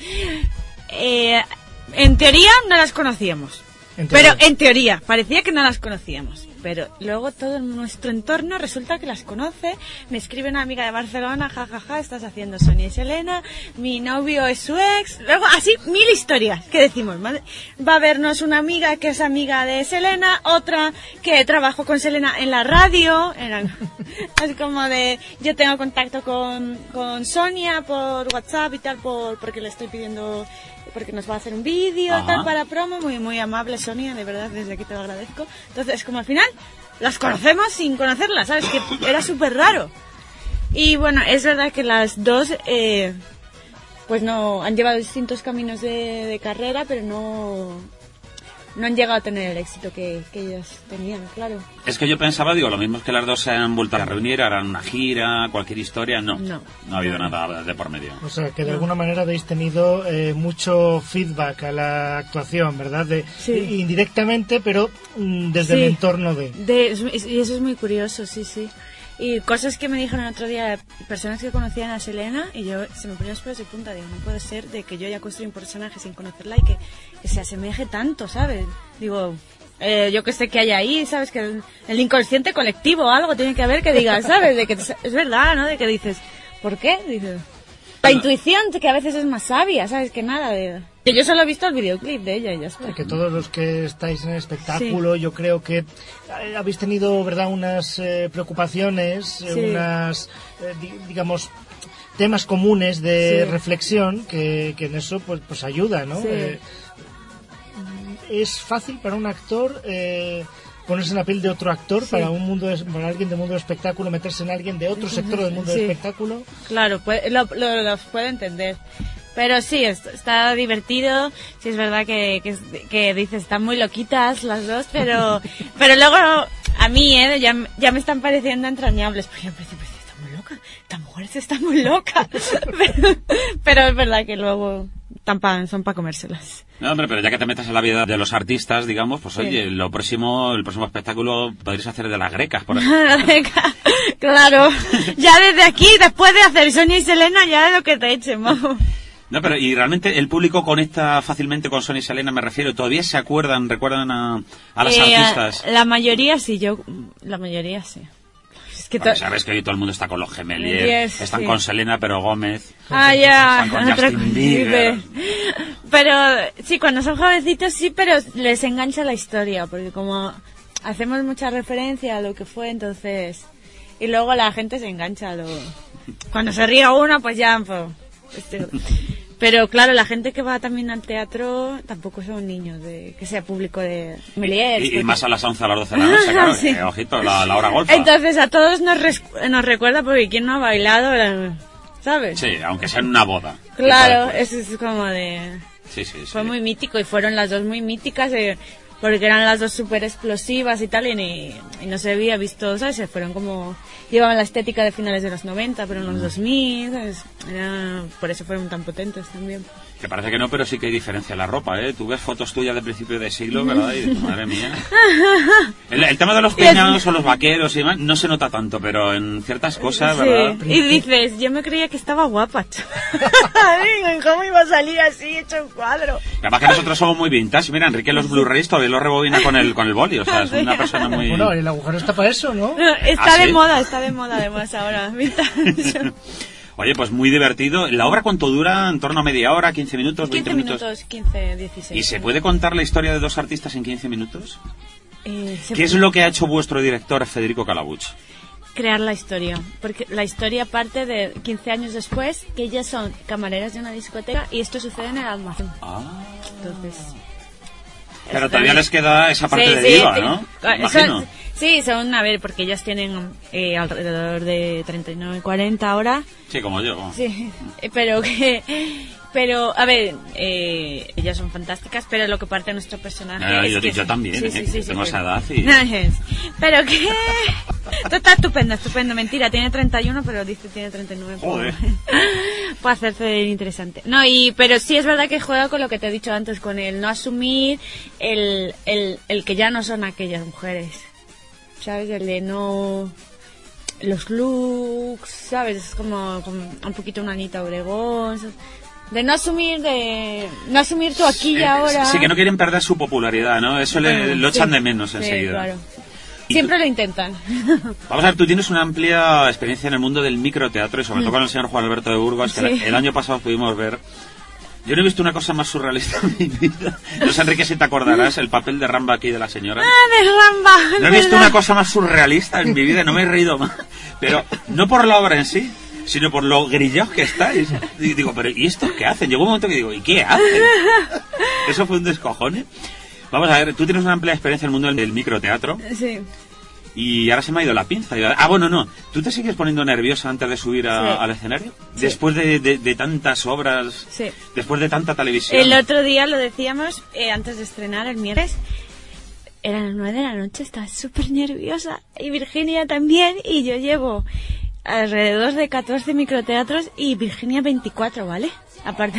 eh, en teoría no las conocíamos. En Pero teoría. en teoría, parecía que no las conocíamos. Pero luego todo nuestro entorno resulta que las conoce. Me escribe una amiga de Barcelona, jajaja, ja, ja, estás haciendo Sonia y Selena. Mi novio es su ex. Luego, así, mil historias que decimos. madre- Va a vernos una amiga que es amiga de Selena, otra que trabajó con Selena en la radio. Eran, es como de, yo tengo contacto con, con Sonia por WhatsApp y tal, por, porque le estoy pidiendo... porque nos va a hacer un vídeo Ajá. tal para promo, muy muy amable Sonia, de verdad, desde aquí te lo agradezco. Entonces, como al final las conocemos sin conocerlas, ¿sabes? Que era súper raro. Y bueno, es verdad que las dos, eh, pues no, han llevado distintos caminos de, de carrera, pero no, no han llegado a tener el éxito que, que ellas tenían, claro. Es que yo pensaba, digo, lo mismo es que las dos se han vuelto a reunir, harán una gira, cualquier historia. No, No. no ha habido nada de por medio. O sea, que de alguna manera habéis tenido eh, mucho feedback a la actuación, ¿verdad? De, Sí. i- indirectamente, pero mm, desde Sí. el entorno de... De, es- y eso es muy curioso, sí, sí. Y cosas que me dijeron otro día, personas que conocían a Selena, y yo se me ponían los pelos de punta, digo, no puede ser de que yo haya construido un personaje sin conocerla y que, que se asemeje tanto, ¿sabes? Digo, eh, yo que sé que hay ahí, ¿sabes? Que el, el inconsciente colectivo o algo tiene que haber que diga, ¿sabes? De que es verdad, ¿no? De que dices, ¿por qué? Dices, la intuición, que a veces es más sabia, ¿sabes? Que nada, de... Que yo solo he visto el videoclip de ella y ya está. Que todos los que estáis en el espectáculo, yo creo que eh, habéis tenido, ¿verdad?, unas eh, preocupaciones, eh, Sí. unas, eh, di- digamos, temas comunes de Sí. reflexión que, que en eso pues, pues ayuda, ¿no? Sí. Eh, es fácil para un actor eh, ponerse en la piel de otro actor, Sí. para un mundo de- para alguien del mundo del espectáculo, meterse en alguien de otro sector del mundo Sí. del espectáculo. Claro, puede- lo, lo, lo puedo entender. Pero sí, es- está divertido. Sí, es verdad que, que, que dices, están muy loquitas las dos, pero pero luego a mí, ¿eh? Ya, ya me están pareciendo entrañables. Porque yo al principio decía, está muy loca, esta mujer está muy loca. pero, pero es verdad que luego están pa- son para comérselas. No, hombre, pero ya que te metes en la vida de los artistas, digamos, pues Sí. oye, lo próximo, el próximo espectáculo podréis hacer de las grecas, por ejemplo. Claro, ya desde aquí, después de hacer Sonia y Selena, ya es lo que te echen, vamos. No, pero y realmente el público conecta fácilmente con Sonia y Selena, me refiero. ¿Todavía se acuerdan, recuerdan a, a las Eh, artistas? La mayoría sí, yo, la mayoría sí. Es que Porque to- sabes que hoy todo el mundo está con los Gemelier, Yes, están sí. con Selena, pero Gómez. Ah, ya, Están con otro- Justin Bieber. Pero sí, cuando son jovencitos sí, pero les engancha la historia, porque como hacemos mucha referencia a lo que fue, entonces... Y luego la gente se engancha a lo... Cuando se ríe uno, pues ya... Pues, este- Pero claro, la gente que va también al teatro tampoco son niños, de que sea público de Meliers. Y, y más a las once, a las doce de la noche, claro, sí. que, ojito, la, la hora golfa. Entonces a todos nos, res- nos recuerda porque ¿quién no ha bailado? ¿Sabes? Sí, aunque sea en una boda. Claro, eso es como de... Sí, sí, sí. Fue muy mítico y fueron las dos muy míticas eh, porque eran las dos súper explosivas y tal y, ni, y no se había visto, ¿sabes? Se fueron como... Llevaban la estética de finales de los noventa, pero en los dos mil, ¿sabes? Era, por eso fueron tan potentes también. Que parece que no, pero sí que hay diferencia en la ropa, ¿eh? Tú ves fotos tuyas de principio de siglo, ¿verdad? Y dices, madre mía. El, el tema de los peinados o los vaqueros y demás no se nota tanto, pero en ciertas cosas, ¿verdad? Sí. Y dices, yo me creía que estaba guapa. Digo, ¿cómo iba a salir así, hecho un cuadro? Además que nosotros somos muy vintage. Mira, Enrique los Blu-rays todavía los rebobina con el, con el boli, o sea, es una persona muy... Bueno, el agujero está para eso, ¿no? No, está ¿Ah, de sí? moda, está de moda además ahora. Vintage. Oye, pues muy divertido. ¿La obra cuánto dura? ¿En torno a media hora, quince minutos, veinte quince minutos? minutos, quince, dieciséis. ¿Y se puede contar la historia de dos artistas en quince minutos? Eh, se ¿Qué es puede lo que ha hecho vuestro director, Federico Calabuch? crear la historia, porque la historia parte de quince años después, que ellas son camareras de una discoteca y esto sucede en el almacén. Ah. Entonces... Pero todavía les queda esa parte Sí, de sí, diva, sí. ¿no? Ah, Imagino. son- sí, son, a ver, porque ellas tienen eh, alrededor de treinta y nueve, cuarenta ahora. Sí, como yo. Sí, eh, pero que... Pero, a ver, eh, ellas son fantásticas, pero lo que parte de nuestro personaje Ah, es yo, que... yo también, sí, ¿eh? sí, sí, sí, Tengo sí. esa edad y... Pero que... Esto está estupendo, estupendo. Mentira, tiene treinta y uno, pero dice que tiene treinta y nueve. Joder. Puede hacerse interesante. No, y pero sí es verdad que juega con lo que te he dicho antes, con el no asumir el, el, el que ya no son aquellas mujeres. ¿Sabes? El de no... Los looks, ¿sabes? Es como, como un poquito una Anita Obregón... De no asumir, de no asumir tú aquí y ahora. Sí, que no quieren perder su popularidad, ¿no? Eso le, Mm, lo echan sí, de menos sí, enseguida. claro. Y Siempre lo intentan. Vamos a ver, tú tienes una amplia experiencia en el mundo del microteatro y sobre todo con el señor Juan Alberto de Burgos, que Sí. el año pasado pudimos ver. Yo no he visto una cosa más surrealista en mi vida. No sé, Enrique, si te acordarás, el papel de Ramba aquí de la señora. ¡Ah, de Ramba! No he visto una cosa más surrealista en mi vida, no me he reído más. Pero no por la obra en sí, sino por lo grillados que estáis. Y digo, pero ¿y estos qué hacen? Llegó un momento que digo, ¿y qué hacen? Eso fue un descojone. Vamos a ver, tú tienes una amplia experiencia en el mundo del microteatro. Sí. Y ahora se me ha ido la pinza. Ah, bueno, no. ¿Tú te sigues poniendo nerviosa antes de subir a- Sí. al escenario? Sí. Después de, de- de tantas obras, Sí. después de tanta televisión. El otro día lo decíamos, eh, antes de estrenar, el miércoles. Eran las nueve de la noche, estaba súper nerviosa. Y Virginia también. Y yo llevo alrededor de catorce microteatros y Virginia veinticuatro, ¿vale? Aparte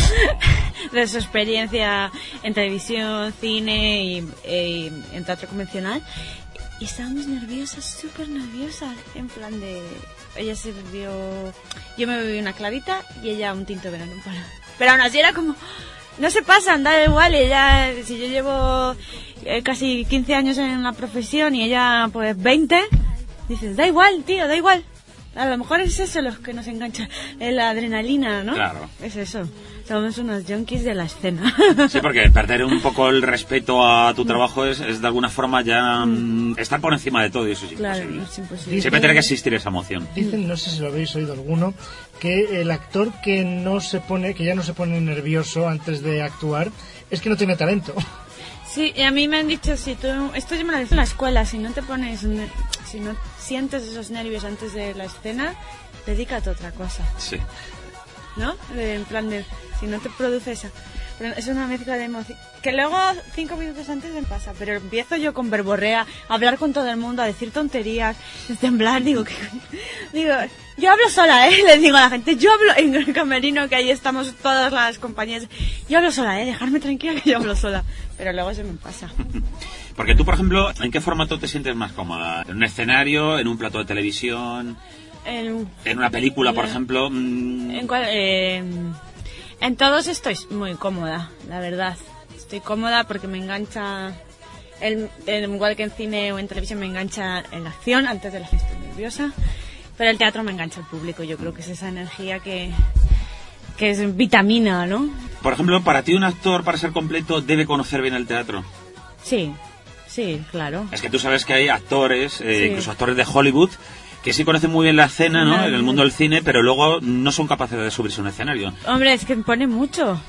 de su experiencia en televisión, cine y, y en teatro convencional. Y estábamos nerviosas, súper nerviosas. En plan de... Ella se bebió... Yo me bebí una clavita y ella un tinto de verano para... Pero aún así era como... No se pasan, da igual. Ella... Si yo llevo eh, casi quince años en la profesión y ella pues veinte... Dices, da igual, tío, da igual. A lo mejor es eso lo que nos engancha, es la adrenalina, ¿no? Claro. Es eso. Somos unos junkies de la escena. Sí, porque perder un poco el respeto a tu trabajo es, es de alguna forma ya mm, estar por encima de todo y eso es Claro, imposible. es imposible. Siempre tiene que existir esa emoción. Dicen, no sé si lo habéis oído alguno, que el actor que no se pone, que ya no se pone nervioso antes de actuar, es que no tiene talento. Sí, y a mí me han dicho, si tú, esto yo me lo decía en la escuela, si no te pones, ne- si no sientes esos nervios antes de la escena, dedícate a otra cosa, Sí. ¿no? De- en plan de, si no te produce esa, pero es una mezcla de emoción, que luego cinco minutos antes me pasa, pero empiezo yo con verborrea, a hablar con todo el mundo, a decir tonterías, a temblar, digo, que digo, yo hablo sola, ¿eh? Le digo a la gente, yo hablo en el camerino, que ahí estamos todas las compañías, yo hablo sola, ¿eh? Dejarme tranquila que yo hablo sola, pero luego se me pasa. Porque tú, por ejemplo, ¿en qué formato te sientes más cómoda? ¿En un escenario? ¿En un plato de televisión? En, ¿En una película, por La- ejemplo? Mm, en, cual- eh, en todos estoy muy cómoda, la verdad. Estoy cómoda porque me engancha, el, el- igual que en cine o en televisión me engancha en la acción, antes de la acción estoy nerviosa, pero el teatro me engancha al público, yo creo que es esa energía que, que es vitamina, ¿no? Por ejemplo, para ti un actor, para ser completo, debe conocer bien el teatro. Sí, sí, claro. Es que tú sabes que hay actores, eh, Sí. incluso actores de Hollywood, que sí conocen muy bien la escena, ¿no? Claro. En el mundo del cine, pero luego no son capaces de subirse a un escenario. Hombre, es que impone mucho.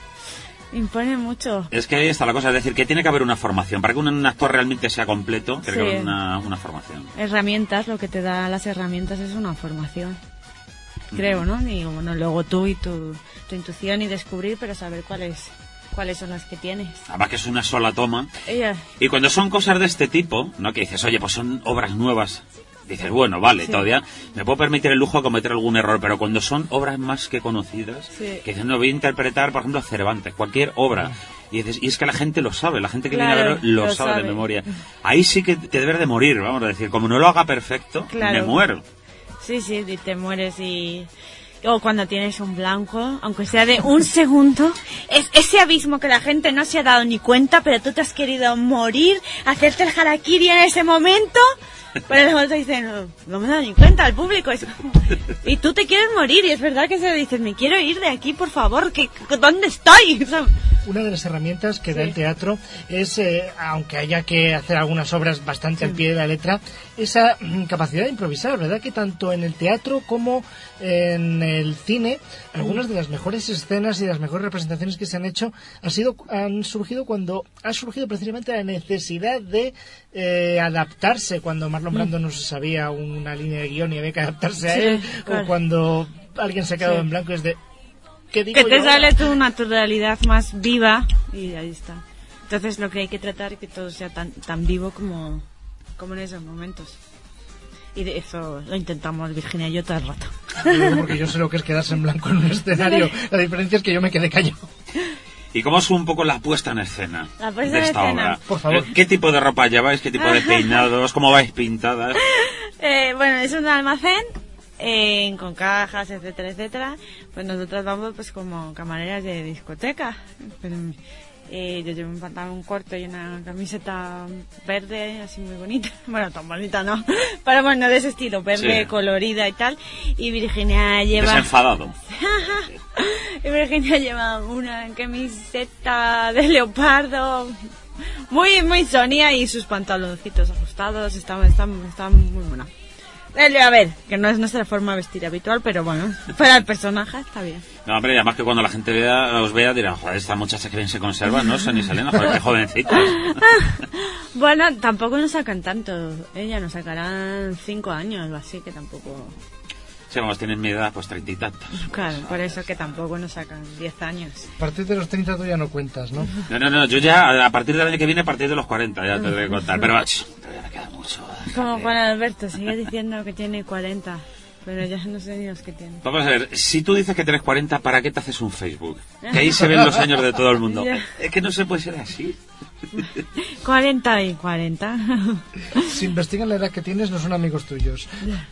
Impone mucho. Es que ahí está la cosa, es decir, que tiene que haber una formación. Para que un actor realmente sea completo, tiene que Sí. haber una, una formación. Herramientas, lo que te da las herramientas es una formación. Creo, ¿no? Y bueno, luego tú y tu, tu intuición y descubrir, pero saber cuáles cuáles son las que tienes. Además que es una sola toma. Ella, Y cuando son cosas de este tipo, ¿no? Que dices, oye, pues son obras nuevas. Dices, bueno, vale, Sí. todavía me puedo permitir el lujo de cometer algún error, pero cuando son obras más que conocidas, Sí. que dices, no, voy a interpretar, por ejemplo, a Cervantes, cualquier obra, y dices, y es que la gente lo sabe, la gente que Claro, viene a verlo lo, lo sabe, sabe. de memoria. Ahí sí que te debes de morir, vamos a decir, como no lo haga perfecto, Claro. me muero. sí, sí, y te mueres y... O cuando tienes un blanco, aunque sea de un segundo, es ese abismo que la gente no se ha dado ni cuenta, pero tú te has querido morir, hacerte el harakiri en ese momento, pero luego te dicen, no, no me he dado ni cuenta al público. Es como- y tú te quieres morir, y es verdad que se dices, me quiero ir de aquí, por favor, que ¿dónde estoy? O sea, Una de las herramientas que da Sí. el teatro es, eh, aunque haya que hacer algunas obras bastante al pie de la letra, esa mm, capacidad de improvisar, ¿verdad? Que tanto en el teatro como en el cine, algunas de las mejores escenas y las mejores representaciones que se han hecho han, sido, han surgido cuando ha surgido precisamente la necesidad de eh, adaptarse, cuando Marlon Brando no se sabía una línea de guión y había que adaptarse a Sí, él, claro. o cuando alguien se ha quedado Sí. en blanco es de... ¿qué digo que te yo sale ahora? tu naturalidad más viva, y ahí está. Entonces lo que hay que tratar es que todo sea tan, tan vivo como, como en esos momentos. Y de eso lo intentamos Virginia y yo todo el rato. Digo, porque yo sé lo que es quedarse en blanco en un escenario. La diferencia es que yo me quedé callado. ¿Y cómo es un poco la puesta en escena La puesta de en esta escena. obra? Por favor. Eh, ¿Qué tipo de ropa lleváis? ¿Qué tipo de peinados? ¿Cómo vais pintadas? Eh, bueno, es un almacén eh, con cajas, etcétera, etcétera. Pues nosotros vamos pues como camareras de discoteca. Pero, eh, yo llevo un pantalón corto y una camiseta verde, así muy bonita. Bueno, tan bonita no, pero bueno, de ese estilo, verde, Sí. colorida y tal. Y Virginia lleva... Desenfadado. Y Virginia lleva una camiseta de leopardo muy muy Sonia y sus pantaloncitos ajustados. Está, está, está muy buena. Eh, A ver, que no es nuestra forma de vestir habitual, pero bueno, para el personaje está bien. No, hombre, y además que cuando la gente vea, os vea, dirán, joder, estas muchachas que bien se conservan, ¿no? Son Selena, joder, qué jovencitas. Bueno, tampoco nos sacan tanto. Ella nos sacarán cinco años o así, que tampoco... Sí, vamos, tienen mi edad, pues treinta y tantos. Claro, por eso que tampoco nos sacan diez años. A partir de los treinta tú ya no cuentas, ¿no? No, no, no, yo ya, a partir del año que viene, a partir de los cuarenta, ya te voy a contar. Pero, ch, todavía me queda mucho. Como Juan Alberto, sigue diciendo que tiene cuarenta, pero ya no sé ni los que tiene. Vamos a ver, si tú dices que tienes cuarenta, ¿para qué te haces un Facebook? Que ahí se ven los años de todo el mundo. Ya. Es que no se puede ser así. cuarenta y cuarenta. Si investigan la edad que tienes, no son amigos tuyos.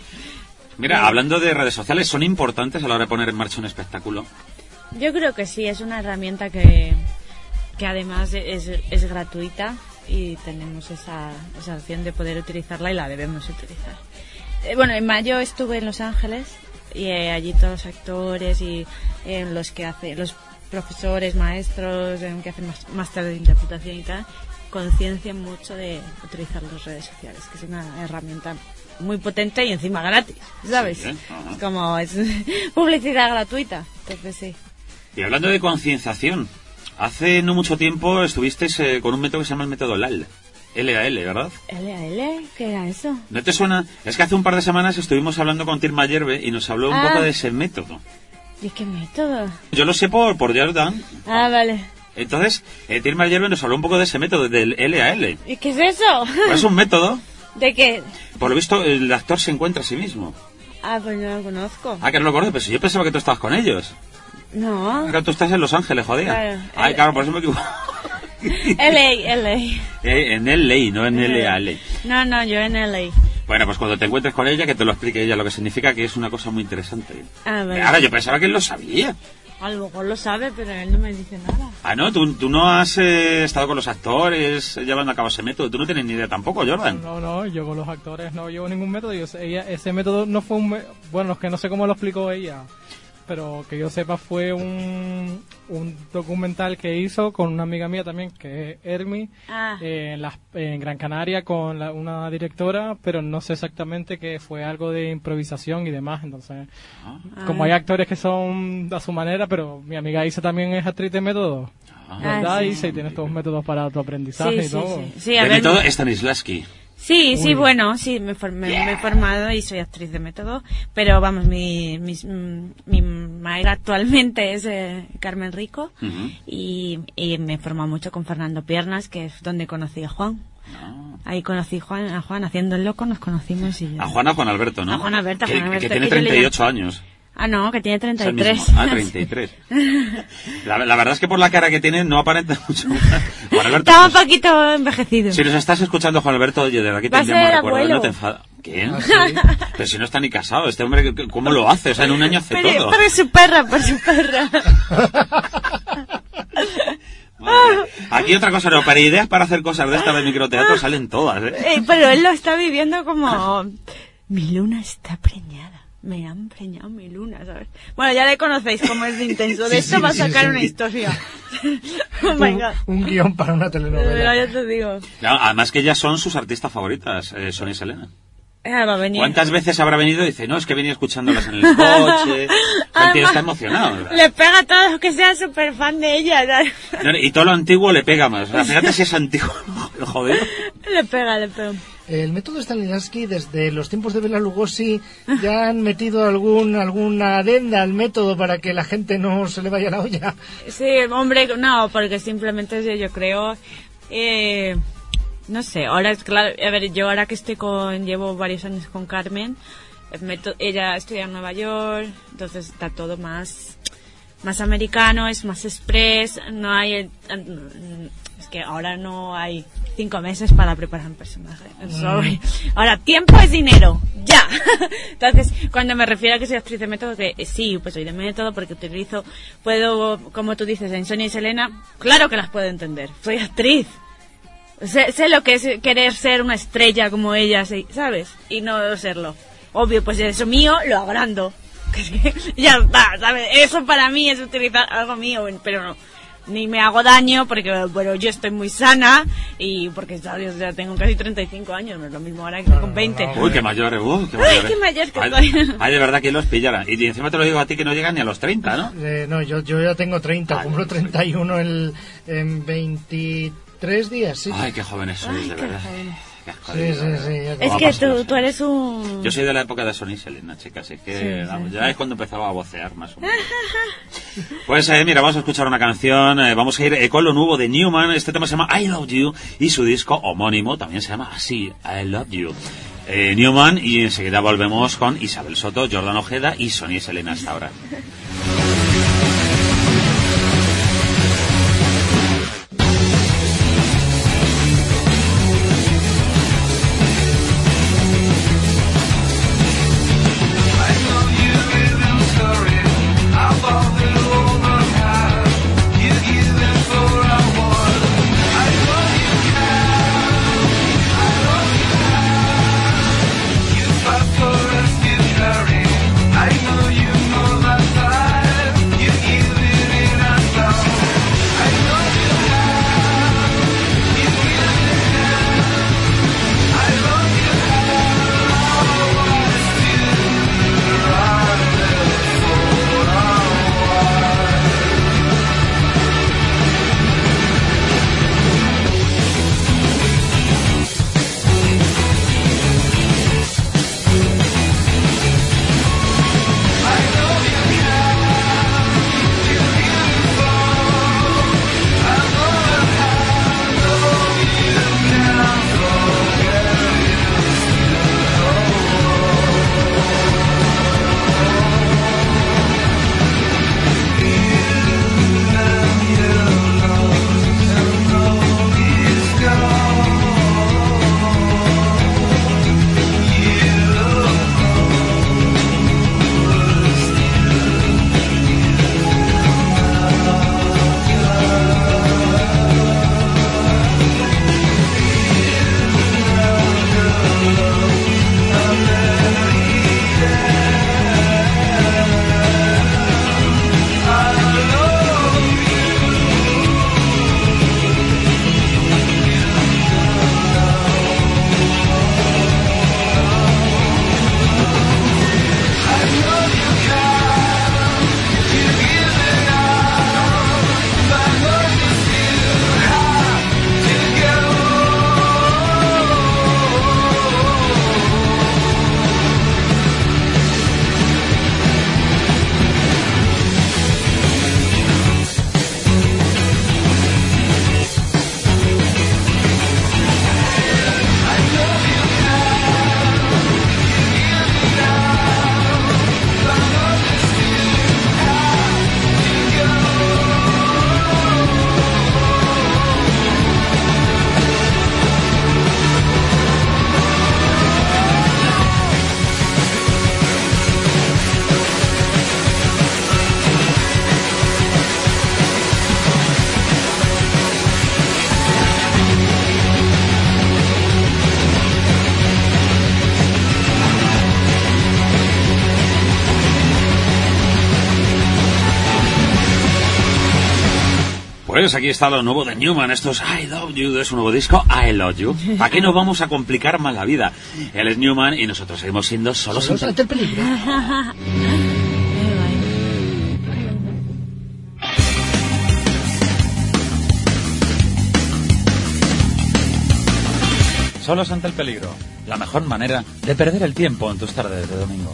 Mira, hablando de redes sociales, ¿son importantes a la hora de poner en marcha un espectáculo? Yo creo que sí, es una herramienta que, que además es, es gratuita y tenemos esa, esa opción de poder utilizarla y la debemos utilizar. Eh, bueno, en mayo estuve en Los Ángeles y eh, allí todos los actores y eh, los que hacen, los profesores, maestros eh, que hacen más- máster de interpretación y tal, conciencian mucho de utilizar las redes sociales, que es una herramienta muy potente y encima gratis, ¿sabes? Sí, ¿eh? Ajá. Es como es publicidad gratuita, entonces sí. Y hablando de concienciación, hace no mucho tiempo estuvisteis eh, con un método que se llama el método L A L. L A L, ¿verdad? L A L, ¿qué era eso? ¿No te suena? Es que hace un par de semanas estuvimos hablando con Tirma Yerbe y nos habló un Ah. poco de ese método. ¿Y qué método? Yo lo sé por, por Jordan. Ah, vale. Entonces, eh, Tirma Yerbe nos habló un poco de ese método, del L A L. ¿Y qué es eso? Pues es un método, ¿De qué? por lo visto, el actor se encuentra a sí mismo. Ah, pues no lo conozco. Ah, que no lo conoces, pero si yo pensaba que tú estabas con ellos. No. Claro, tú estás en Los Ángeles, joder. Claro. Ay, claro, por eso me equivoco. L A, L A. Eh, en L A, no en L A L. No, no, yo en L A. Bueno, pues cuando te encuentres con ella, que te lo explique ella, lo que significa que es una cosa muy interesante. Ah, vale. Ahora, yo pensaba que él lo sabía. A lo mejor lo sabe, pero él no me dice nada. Ah, no, tú, tú no has eh, estado con los actores eh, llevando a cabo ese método. Tú no tienes ni idea tampoco, Jordan. No, no, yo con los actores no llevo ningún método. Yo sé- ella, ese método no fue un... me- Bueno, es que no sé cómo lo explicó ella. pero que yo sepa fue un, un documental que hizo con una amiga mía también, que es Hermi, Ah. eh, en, las, en Gran Canaria con la- una directora, pero no sé exactamente, que fue algo de improvisación y demás. Entonces, como Ah. hay actores que son a su manera, pero mi amiga Isa también es actriz de método. ¿Verdad, Ah, sí. Isa? Y tienes todos los métodos para tu aprendizaje Sí, y sí, todo. sí. Sí, a de ver, método Stanislavski. Sí, sí, Uy. bueno, sí, me, for- me- me he formado y soy actriz de método, pero vamos, mi, mi, mi maestra actualmente es eh, Carmen Rico Ujú. y, y me he formado mucho con Fernando Piernas, que es donde conocí a Juan. Ahí conocí a Juan, a Juan haciendo el loco, nos conocimos y... A Juana Juan Alberto, ¿no? A Juan Alberto, a que, Juan Alberto, que tiene que yo le treinta y ocho años. Ah, no, que tiene Es treinta y el tres. mismo. Ah, treinta y tres. La, la verdad es que por la cara que tiene no aparenta mucho. Juan Alberto, Estaba un pues, poquito envejecido. si nos estás escuchando, Juan Alberto, oye, de aquí te Va a enviamos ser recuerdos. abuelo. No te enfada- ¿Qué? Pero si no está ni casado, este hombre, ¿cómo lo hace? O sea, en un año hace Pero, todo. pero su perra, por su perra. Madre mía. Aquí otra cosa, no, para ideas para hacer cosas de estas de microteatro salen todas, ¿eh? Eh, pero él lo está viviendo como... Mi luna está preñada. Me han preñado mi luna, ¿sabes? Bueno, ya le conocéis cómo es de intenso. De Sí, esto sí, va a sí, sacar sí. una historia. Oh my un, God. un guión para una Pero telenovela. ya te digo. No, además que ellas son sus artistas favoritas, eh, Sonia y Selena. Ah, va a venir. ¿Cuántas veces habrá venido y dice, no, es que venía escuchándolas en el coche? El tío está emocionado. ¿verdad? Le pega a todos que sean súper fan de ella, ¿sabes? No, y todo lo antiguo le pega más. O sea, fíjate si es antiguo. Joder. Le pega, le pega. El método Stanislavski, desde los tiempos de Bela Lugosi, ya han metido algún alguna adenda al método para que la gente no se le vaya la olla. Sí, hombre, no, porque simplemente yo, yo creo... Eh, no sé, ahora es claro, a ver, yo ahora que estoy con, llevo varios años con Carmen, el método- ella estudia en Nueva York, entonces está todo más, más americano, es más express, no hay, el- es que ahora no hay cinco meses para preparar un personaje, sorry. Ahora, tiempo es dinero, ya. Entonces, cuando me refiero a que soy actriz de método, que eh, sí, pues soy de método porque utilizo, puedo, como tú dices, en Sonia y Selena, claro que las puedo entender, soy actriz. Sé, sé lo que es querer ser una estrella como ella, sí, ¿sabes? Y no serlo. Obvio, pues eso mío lo agrando. Que es que ya está, ¿sabes? Eso para mí es utilizar algo mío, pero no. Ni me hago daño porque, bueno, yo estoy muy sana y porque, ¿sabes? Ya tengo casi treinta y cinco años, no es lo mismo ahora que con veinte. Uy, qué mayor, uy, qué Ay, mayor. qué mayor que Ay, soy. ay, de verdad que los pillara. Y encima te lo digo a ti que no llegan ni a los treinta, ¿no? Eh, no, yo, yo ya tengo treinta, Ay, cumplo treinta y uno el, en veintitrés días, sí. Ay, qué jóvenes sois, de qué verdad. jóvenes. Qué Sí, jodido, sí, de verdad. sí. ya Es ¿Cómo que pasan tú, los tú años? eres un... Yo soy de la época de Sonia y Selena, chicas, así que Sí, vamos, sí, ya sí. es cuando empezaba a vocear más o menos. Pues eh, mira, vamos a escuchar una canción, eh, vamos a ir eh, con lo nuevo de Newman, este tema se llama I Love You y su disco homónimo también se llama así, I Love You. Eh, Newman y enseguida volvemos con Isabel Soto, Jordan Ojeda y Sonia y Selena hasta ahora. I know you know that I, you Pues aquí está lo nuevo de Newman. Esto es I Love You, de su nuevo disco I Love You. ¿Para qué nos vamos a complicar más la vida? Él es Newman y nosotros seguimos siendo solos, solos ante el peligro. Solos ante el peligro. La mejor manera de perder el tiempo en tus tardes de domingo.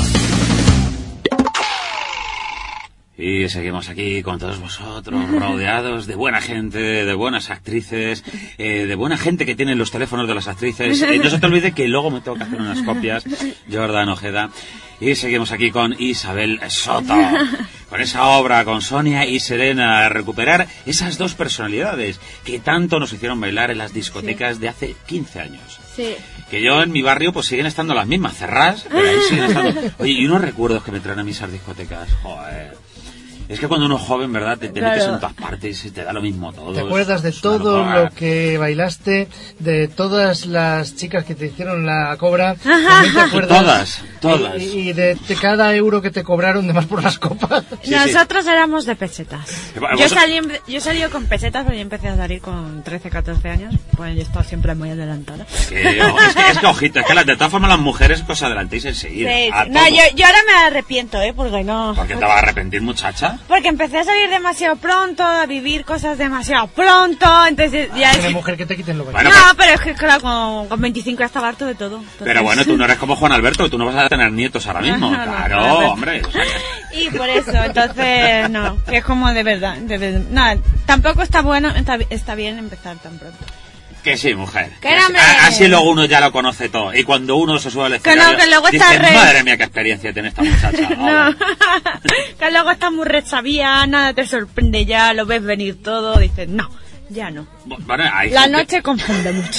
Y seguimos aquí con todos vosotros, rodeados de buena gente, de buenas actrices, eh, de buena gente que tiene los teléfonos de las actrices. Eh, no se te olvide que luego me tengo que hacer unas copias, Jordan Ojeda. Y seguimos aquí con Isabel Soto, con esa obra, con Sonia y Serena, recuperar esas dos personalidades que tanto nos hicieron bailar en las discotecas sí. de hace quince años. Sí. Que yo en mi barrio pues siguen estando las mismas, cerradas, pero ahí siguen estando. Oye, y unos recuerdos que me traen a mí esas discotecas, joder. Es que cuando uno es joven, ¿verdad? Te, te claro. metes en todas partes y te da lo mismo todo. Te acuerdas de todo lo que bailaste, de todas las chicas que te hicieron la cobra. ¿También te acuerdas? Todas, todas. Y, y de, de cada euro que te cobraron de más por las copas. Sí, Nosotros sí. éramos de pesetas. Yo salí, yo salí con pesetas, pero yo empecé a salir con trece, catorce años. Pues yo estaba siempre muy adelantada. Es que, es que, es que ojito, es que de todas formas las mujeres os adelantéis enseguida. Sí, no, yo, yo ahora me arrepiento, ¿eh? Porque no... ¿Por qué te vas a arrepentir, muchacha? Porque empecé a salir demasiado pronto, a vivir cosas demasiado pronto, entonces ya... Es... mujer que te quiten lo que... Bueno, no, pero... pero es que claro, con, con veinticinco ya estaba harto de todo. Entonces... Pero bueno, tú no eres como Juan Alberto, tú no vas a tener nietos ahora mismo. No, no, claro, no, no, hombre. O sea, que... Y por eso, entonces, no, que es como de verdad, de verdad. No, tampoco está bueno, está, está bien empezar tan pronto. Que sí, mujer. Que no, me... Así luego uno ya lo conoce todo. Y cuando uno se sube al escenario, que no, que luego dice, está re... madre mía, qué experiencia tiene esta muchacha. No. Que luego está muy resabía, nada te sorprende ya, lo ves venir todo, dices, no, ya no. Bueno, hay La gente... noche confunde mucho.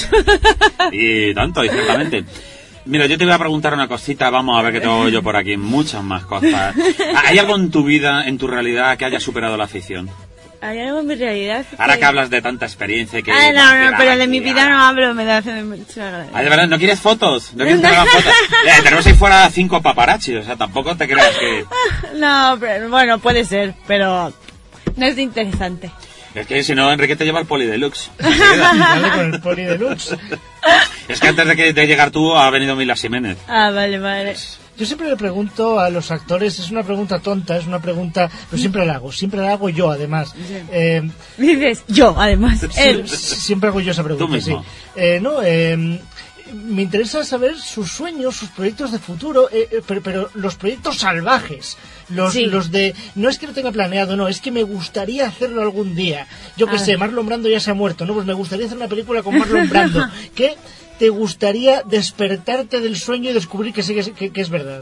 Y tanto, y ciertamente. Mira, yo te voy a preguntar una cosita, vamos a ver qué tengo yo por aquí, muchas más cosas. ¿Hay algo en tu vida, en tu realidad, que haya superado la ficción? Hay algo en mi realidad. Ahora que, que hablas de tanta experiencia que... Ah, no, no, pero de mi vida no hablo, me da mucho agradable. Ah, ¿de verdad? ¿No quieres fotos? ¿No quieres que hagan fotos? Eh, tenemos ahí fuera cinco paparazzi, o sea, tampoco te creas que... No, pero, bueno, puede ser, pero no es interesante. Es que si no, Enrique te lleva el Poli Deluxe. Dale con el Poli Deluxe. Es que antes de, que, de llegar tú ha venido Mila Jiménez. Ah, vale, vale. Yo siempre le pregunto a los actores, es una pregunta tonta, es una pregunta, pero siempre la hago, siempre la hago yo además. Sí. Eh, Dices yo además. Sí, siempre hago yo esa pregunta. Tú mismo. Sí. Eh, no, eh, me interesa saber sus sueños, sus proyectos de futuro, eh, eh, pero, pero los proyectos salvajes, los, sí. los de, no es que no tenga planeado, no, es que me gustaría hacerlo algún día. Yo que sé, Marlon Brando ya se ha muerto, no, pues me gustaría hacer una película con Marlon Brando. ¿Qué te gustaría despertarte del sueño y descubrir que, sigue, que, que es verdad?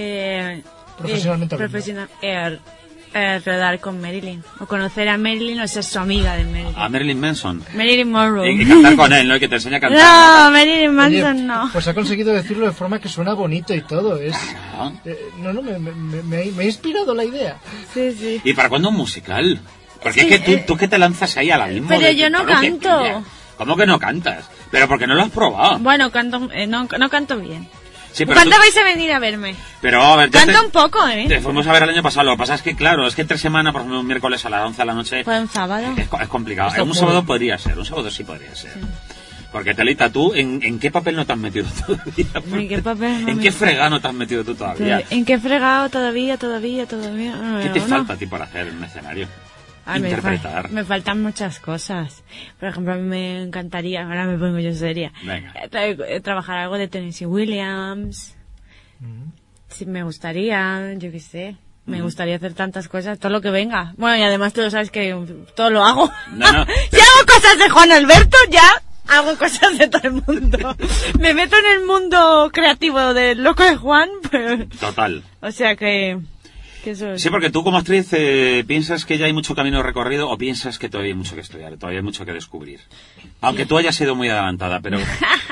Eh, Profesionalmente eh, profesional, eh, eh, rodar con Marilyn, o conocer a Marilyn o ser su amiga de Marilyn. A Marilyn Manson. Marilyn Monroe. Y, y cantar con él, ¿no? Y que te enseña a cantar. No, ¿no? Marilyn Manson. Oye, no. Pues ha conseguido decirlo de forma que suena bonito y todo. Es eh, No, no, me, me, me, me ha inspirado la idea. Sí, sí. ¿Y para cuándo un musical? Porque sí, es que tú, eh, tú que te lanzas ahí a la misma. Pero yo no canto. ¿Cómo que no cantas? Pero porque no lo has probado. Bueno, canto, eh, no, no canto bien. Sí, pero ¿cuándo tú... vais a venir a verme? Pero a ver, canto te... un poco, ¿eh? Te fuimos a ver el año pasado. Lo que pasa es que, claro, es que entre semana, por ejemplo, un miércoles a las once de la noche... ¿Fue un sábado? Es, es complicado. Un sábado podría ser, un sábado sí podría ser. Sí. Porque, Telita, ¿tú en, en qué papel no te has metido todavía? ¿En qué papel no ¿En me... qué fregado no te has metido tú todavía? ¿En qué fregado todavía, todavía, todavía? No, ¿Qué te no. falta a ti para hacer en un escenario? Ay, interpretar. Me, fa me faltan muchas cosas. Por ejemplo, a mí me encantaría, ahora me pongo yo seria, tra trabajar algo de Tennessee Williams. Mm. Sí, me gustaría, yo qué sé. Me mm. gustaría hacer tantas cosas, todo lo que venga. Bueno, y además tú lo sabes que todo lo hago. No, no. Si hago cosas de Juan Alberto, ya hago cosas de todo el mundo. Me meto en el mundo creativo del loco de Juan. Pues... Total. O sea que... que eso es... Sí, porque tú como actriz eh, piensas que ya hay mucho camino recorrido o piensas que todavía hay mucho que estudiar, todavía hay mucho que descubrir. Aunque tú hayas sido muy adelantada, pero...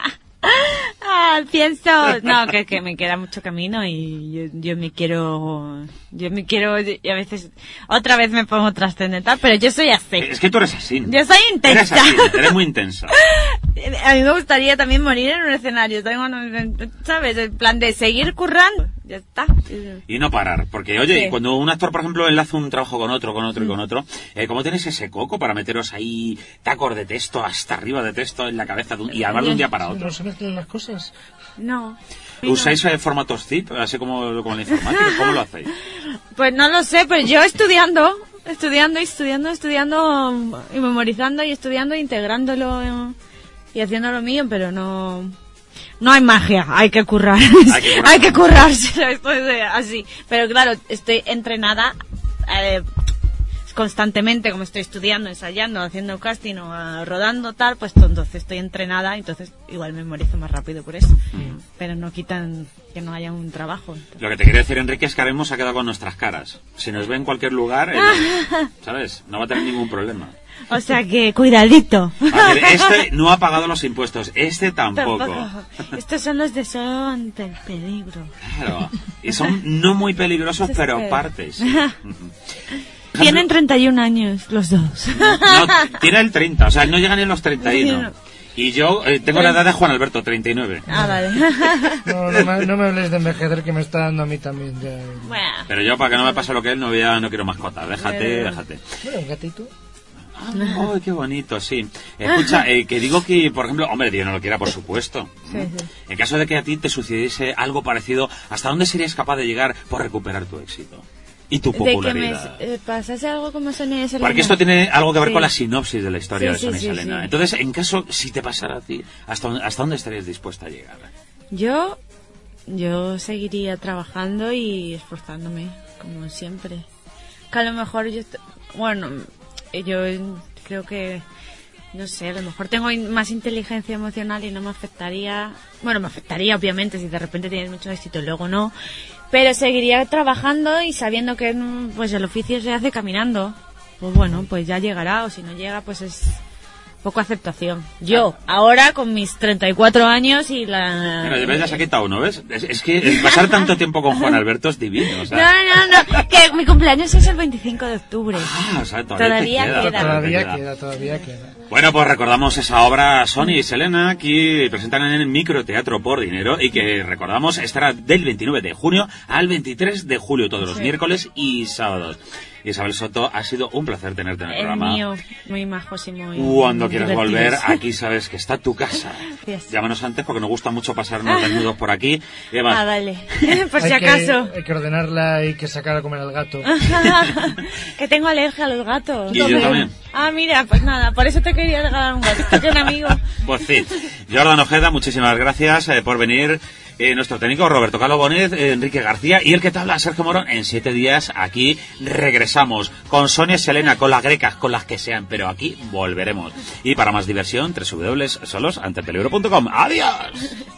Ah, pienso, no, que, que me queda mucho camino y yo, yo me quiero, yo me quiero, y a veces, otra vez me pongo trascendental, pero yo soy así. Es que tú eres así. Yo soy intensa. Eres así, eres muy intensa. A mí me gustaría también morir en un escenario, ¿sabes? En plan de seguir currando, ya está. Y no parar, porque oye, Sí. cuando un actor, por ejemplo, enlaza un trabajo con otro, con otro y con otro, eh, ¿cómo tenéis ese coco para meteros ahí tacos de texto hasta arriba de texto en la cabeza de un, y además de un día para otro? No se mezclan las cosas. No. ¿Usáis eh, formatos zip, así como, como en la informática? ¿Cómo lo hacéis? Pues no lo sé, pero yo estudiando, estudiando y estudiando, estudiando um, y memorizando y estudiando, integrándolo eh, y haciendo lo mío, pero no... No hay magia, hay que currar. Hay que, hay que currarse, esto es eh, así. Pero claro, estoy entrenada eh, constantemente, como estoy estudiando, ensayando, haciendo casting o uh, rodando tal, pues entonces estoy entrenada, entonces igual memorizo más rápido por eso. Mm. Pero no quitan que no haya un trabajo. Entonces. Lo que te quería decir, Enrique, es que ahora mismo se ha quedado con nuestras caras. Si nos ve en cualquier lugar, eh, ¿sabes? No va a tener ningún problema. O sea que, cuidadito. A ver, este no ha pagado los impuestos, este tampoco. Tampoco. Estos son los de son del peligro. Claro, y son no muy peligrosos, Eso pero espero. partes. Tienen treinta y un años los dos. No, tiene el treinta, o sea, no llegan ni los treinta y uno. No. Y yo eh, tengo la edad de Juan Alberto, treinta y nueve. Ah, vale. No, no me, no me hables de envejecer, que me está dando a mí también. Ya. Bueno, Pero yo, para que no me pase lo que él, no, voy a- no quiero mascotas. Déjate, Eh. déjate. Bueno, un gatito. ¡Ay, qué bonito, sí! Escucha, eh, que digo que, por ejemplo, hombre, Dios no lo quiera, por supuesto. sí, sí. En caso de que a ti te sucediese algo parecido, ¿hasta dónde serías capaz de llegar por recuperar tu éxito? Y tu De que me popularidad. eh, pasase algo como Sonia y Selena. Porque esto tiene algo que ver Sí. con la sinopsis de la historia Sí, de sí, Sonia y sí, Selena. sí. Entonces, en caso, si te pasara a ti, ¿hasta, dónde- ¿hasta dónde estarías dispuesta a llegar? Yo, yo seguiría trabajando y esforzándome, como siempre. Que a lo mejor yo, est- bueno, yo creo que, no sé, a lo mejor tengo in- más inteligencia emocional y no me afectaría, bueno, me afectaría obviamente si de repente tienes mucho éxito y luego no, pero seguiría trabajando y sabiendo que mm, pues el oficio se hace caminando. Pues bueno, pues ya llegará, o si no llega, pues es poco aceptación. Yo, ahora con mis treinta y cuatro años y la... Mira, ¿ves? Ya se ha quitado uno, ¿ves? Es, es que el pasar tanto tiempo con Juan Alberto es divino, o sea... No, no, no, que mi cumpleaños es el veinticinco de octubre. Ah, o sea, todavía, Todavía te queda, queda. Todavía te queda. queda, todavía queda. Bueno, pues recordamos esa obra Sonia y Selena que presentan en el Microteatro por Dinero y que recordamos estará del veintinueve de junio al veintitrés de julio, todos los Sí. miércoles y sábados. Isabel Soto, ha sido un placer tenerte en el El programa. mío, muy majos y muy... Cuando muy quieras divertidos. volver, aquí sabes que está tu casa. Gracias. Llámanos antes porque nos gusta mucho pasarnos desnudos por aquí. Y además, Ah, vale. Por si Hay que- acaso. hay que ordenarla y que sacar a comer al gato. Que tengo alergia a los gatos. Y yo también. Ah, mira, pues nada, por eso te quería regalar un gato, que un amigo. pues sí. Jordan Ojeda, muchísimas gracias eh, por venir. Eh, nuestro técnico Roberto Carlos Bonet, eh, Enrique García y el que te habla, Sergio Morón. En siete días aquí regresamos con Sonia y Selena, con las grecas, con las que sean, pero aquí volveremos. Y para más diversión, doble u doble u doble u punto solos ante el peligro punto com. ¡Adiós!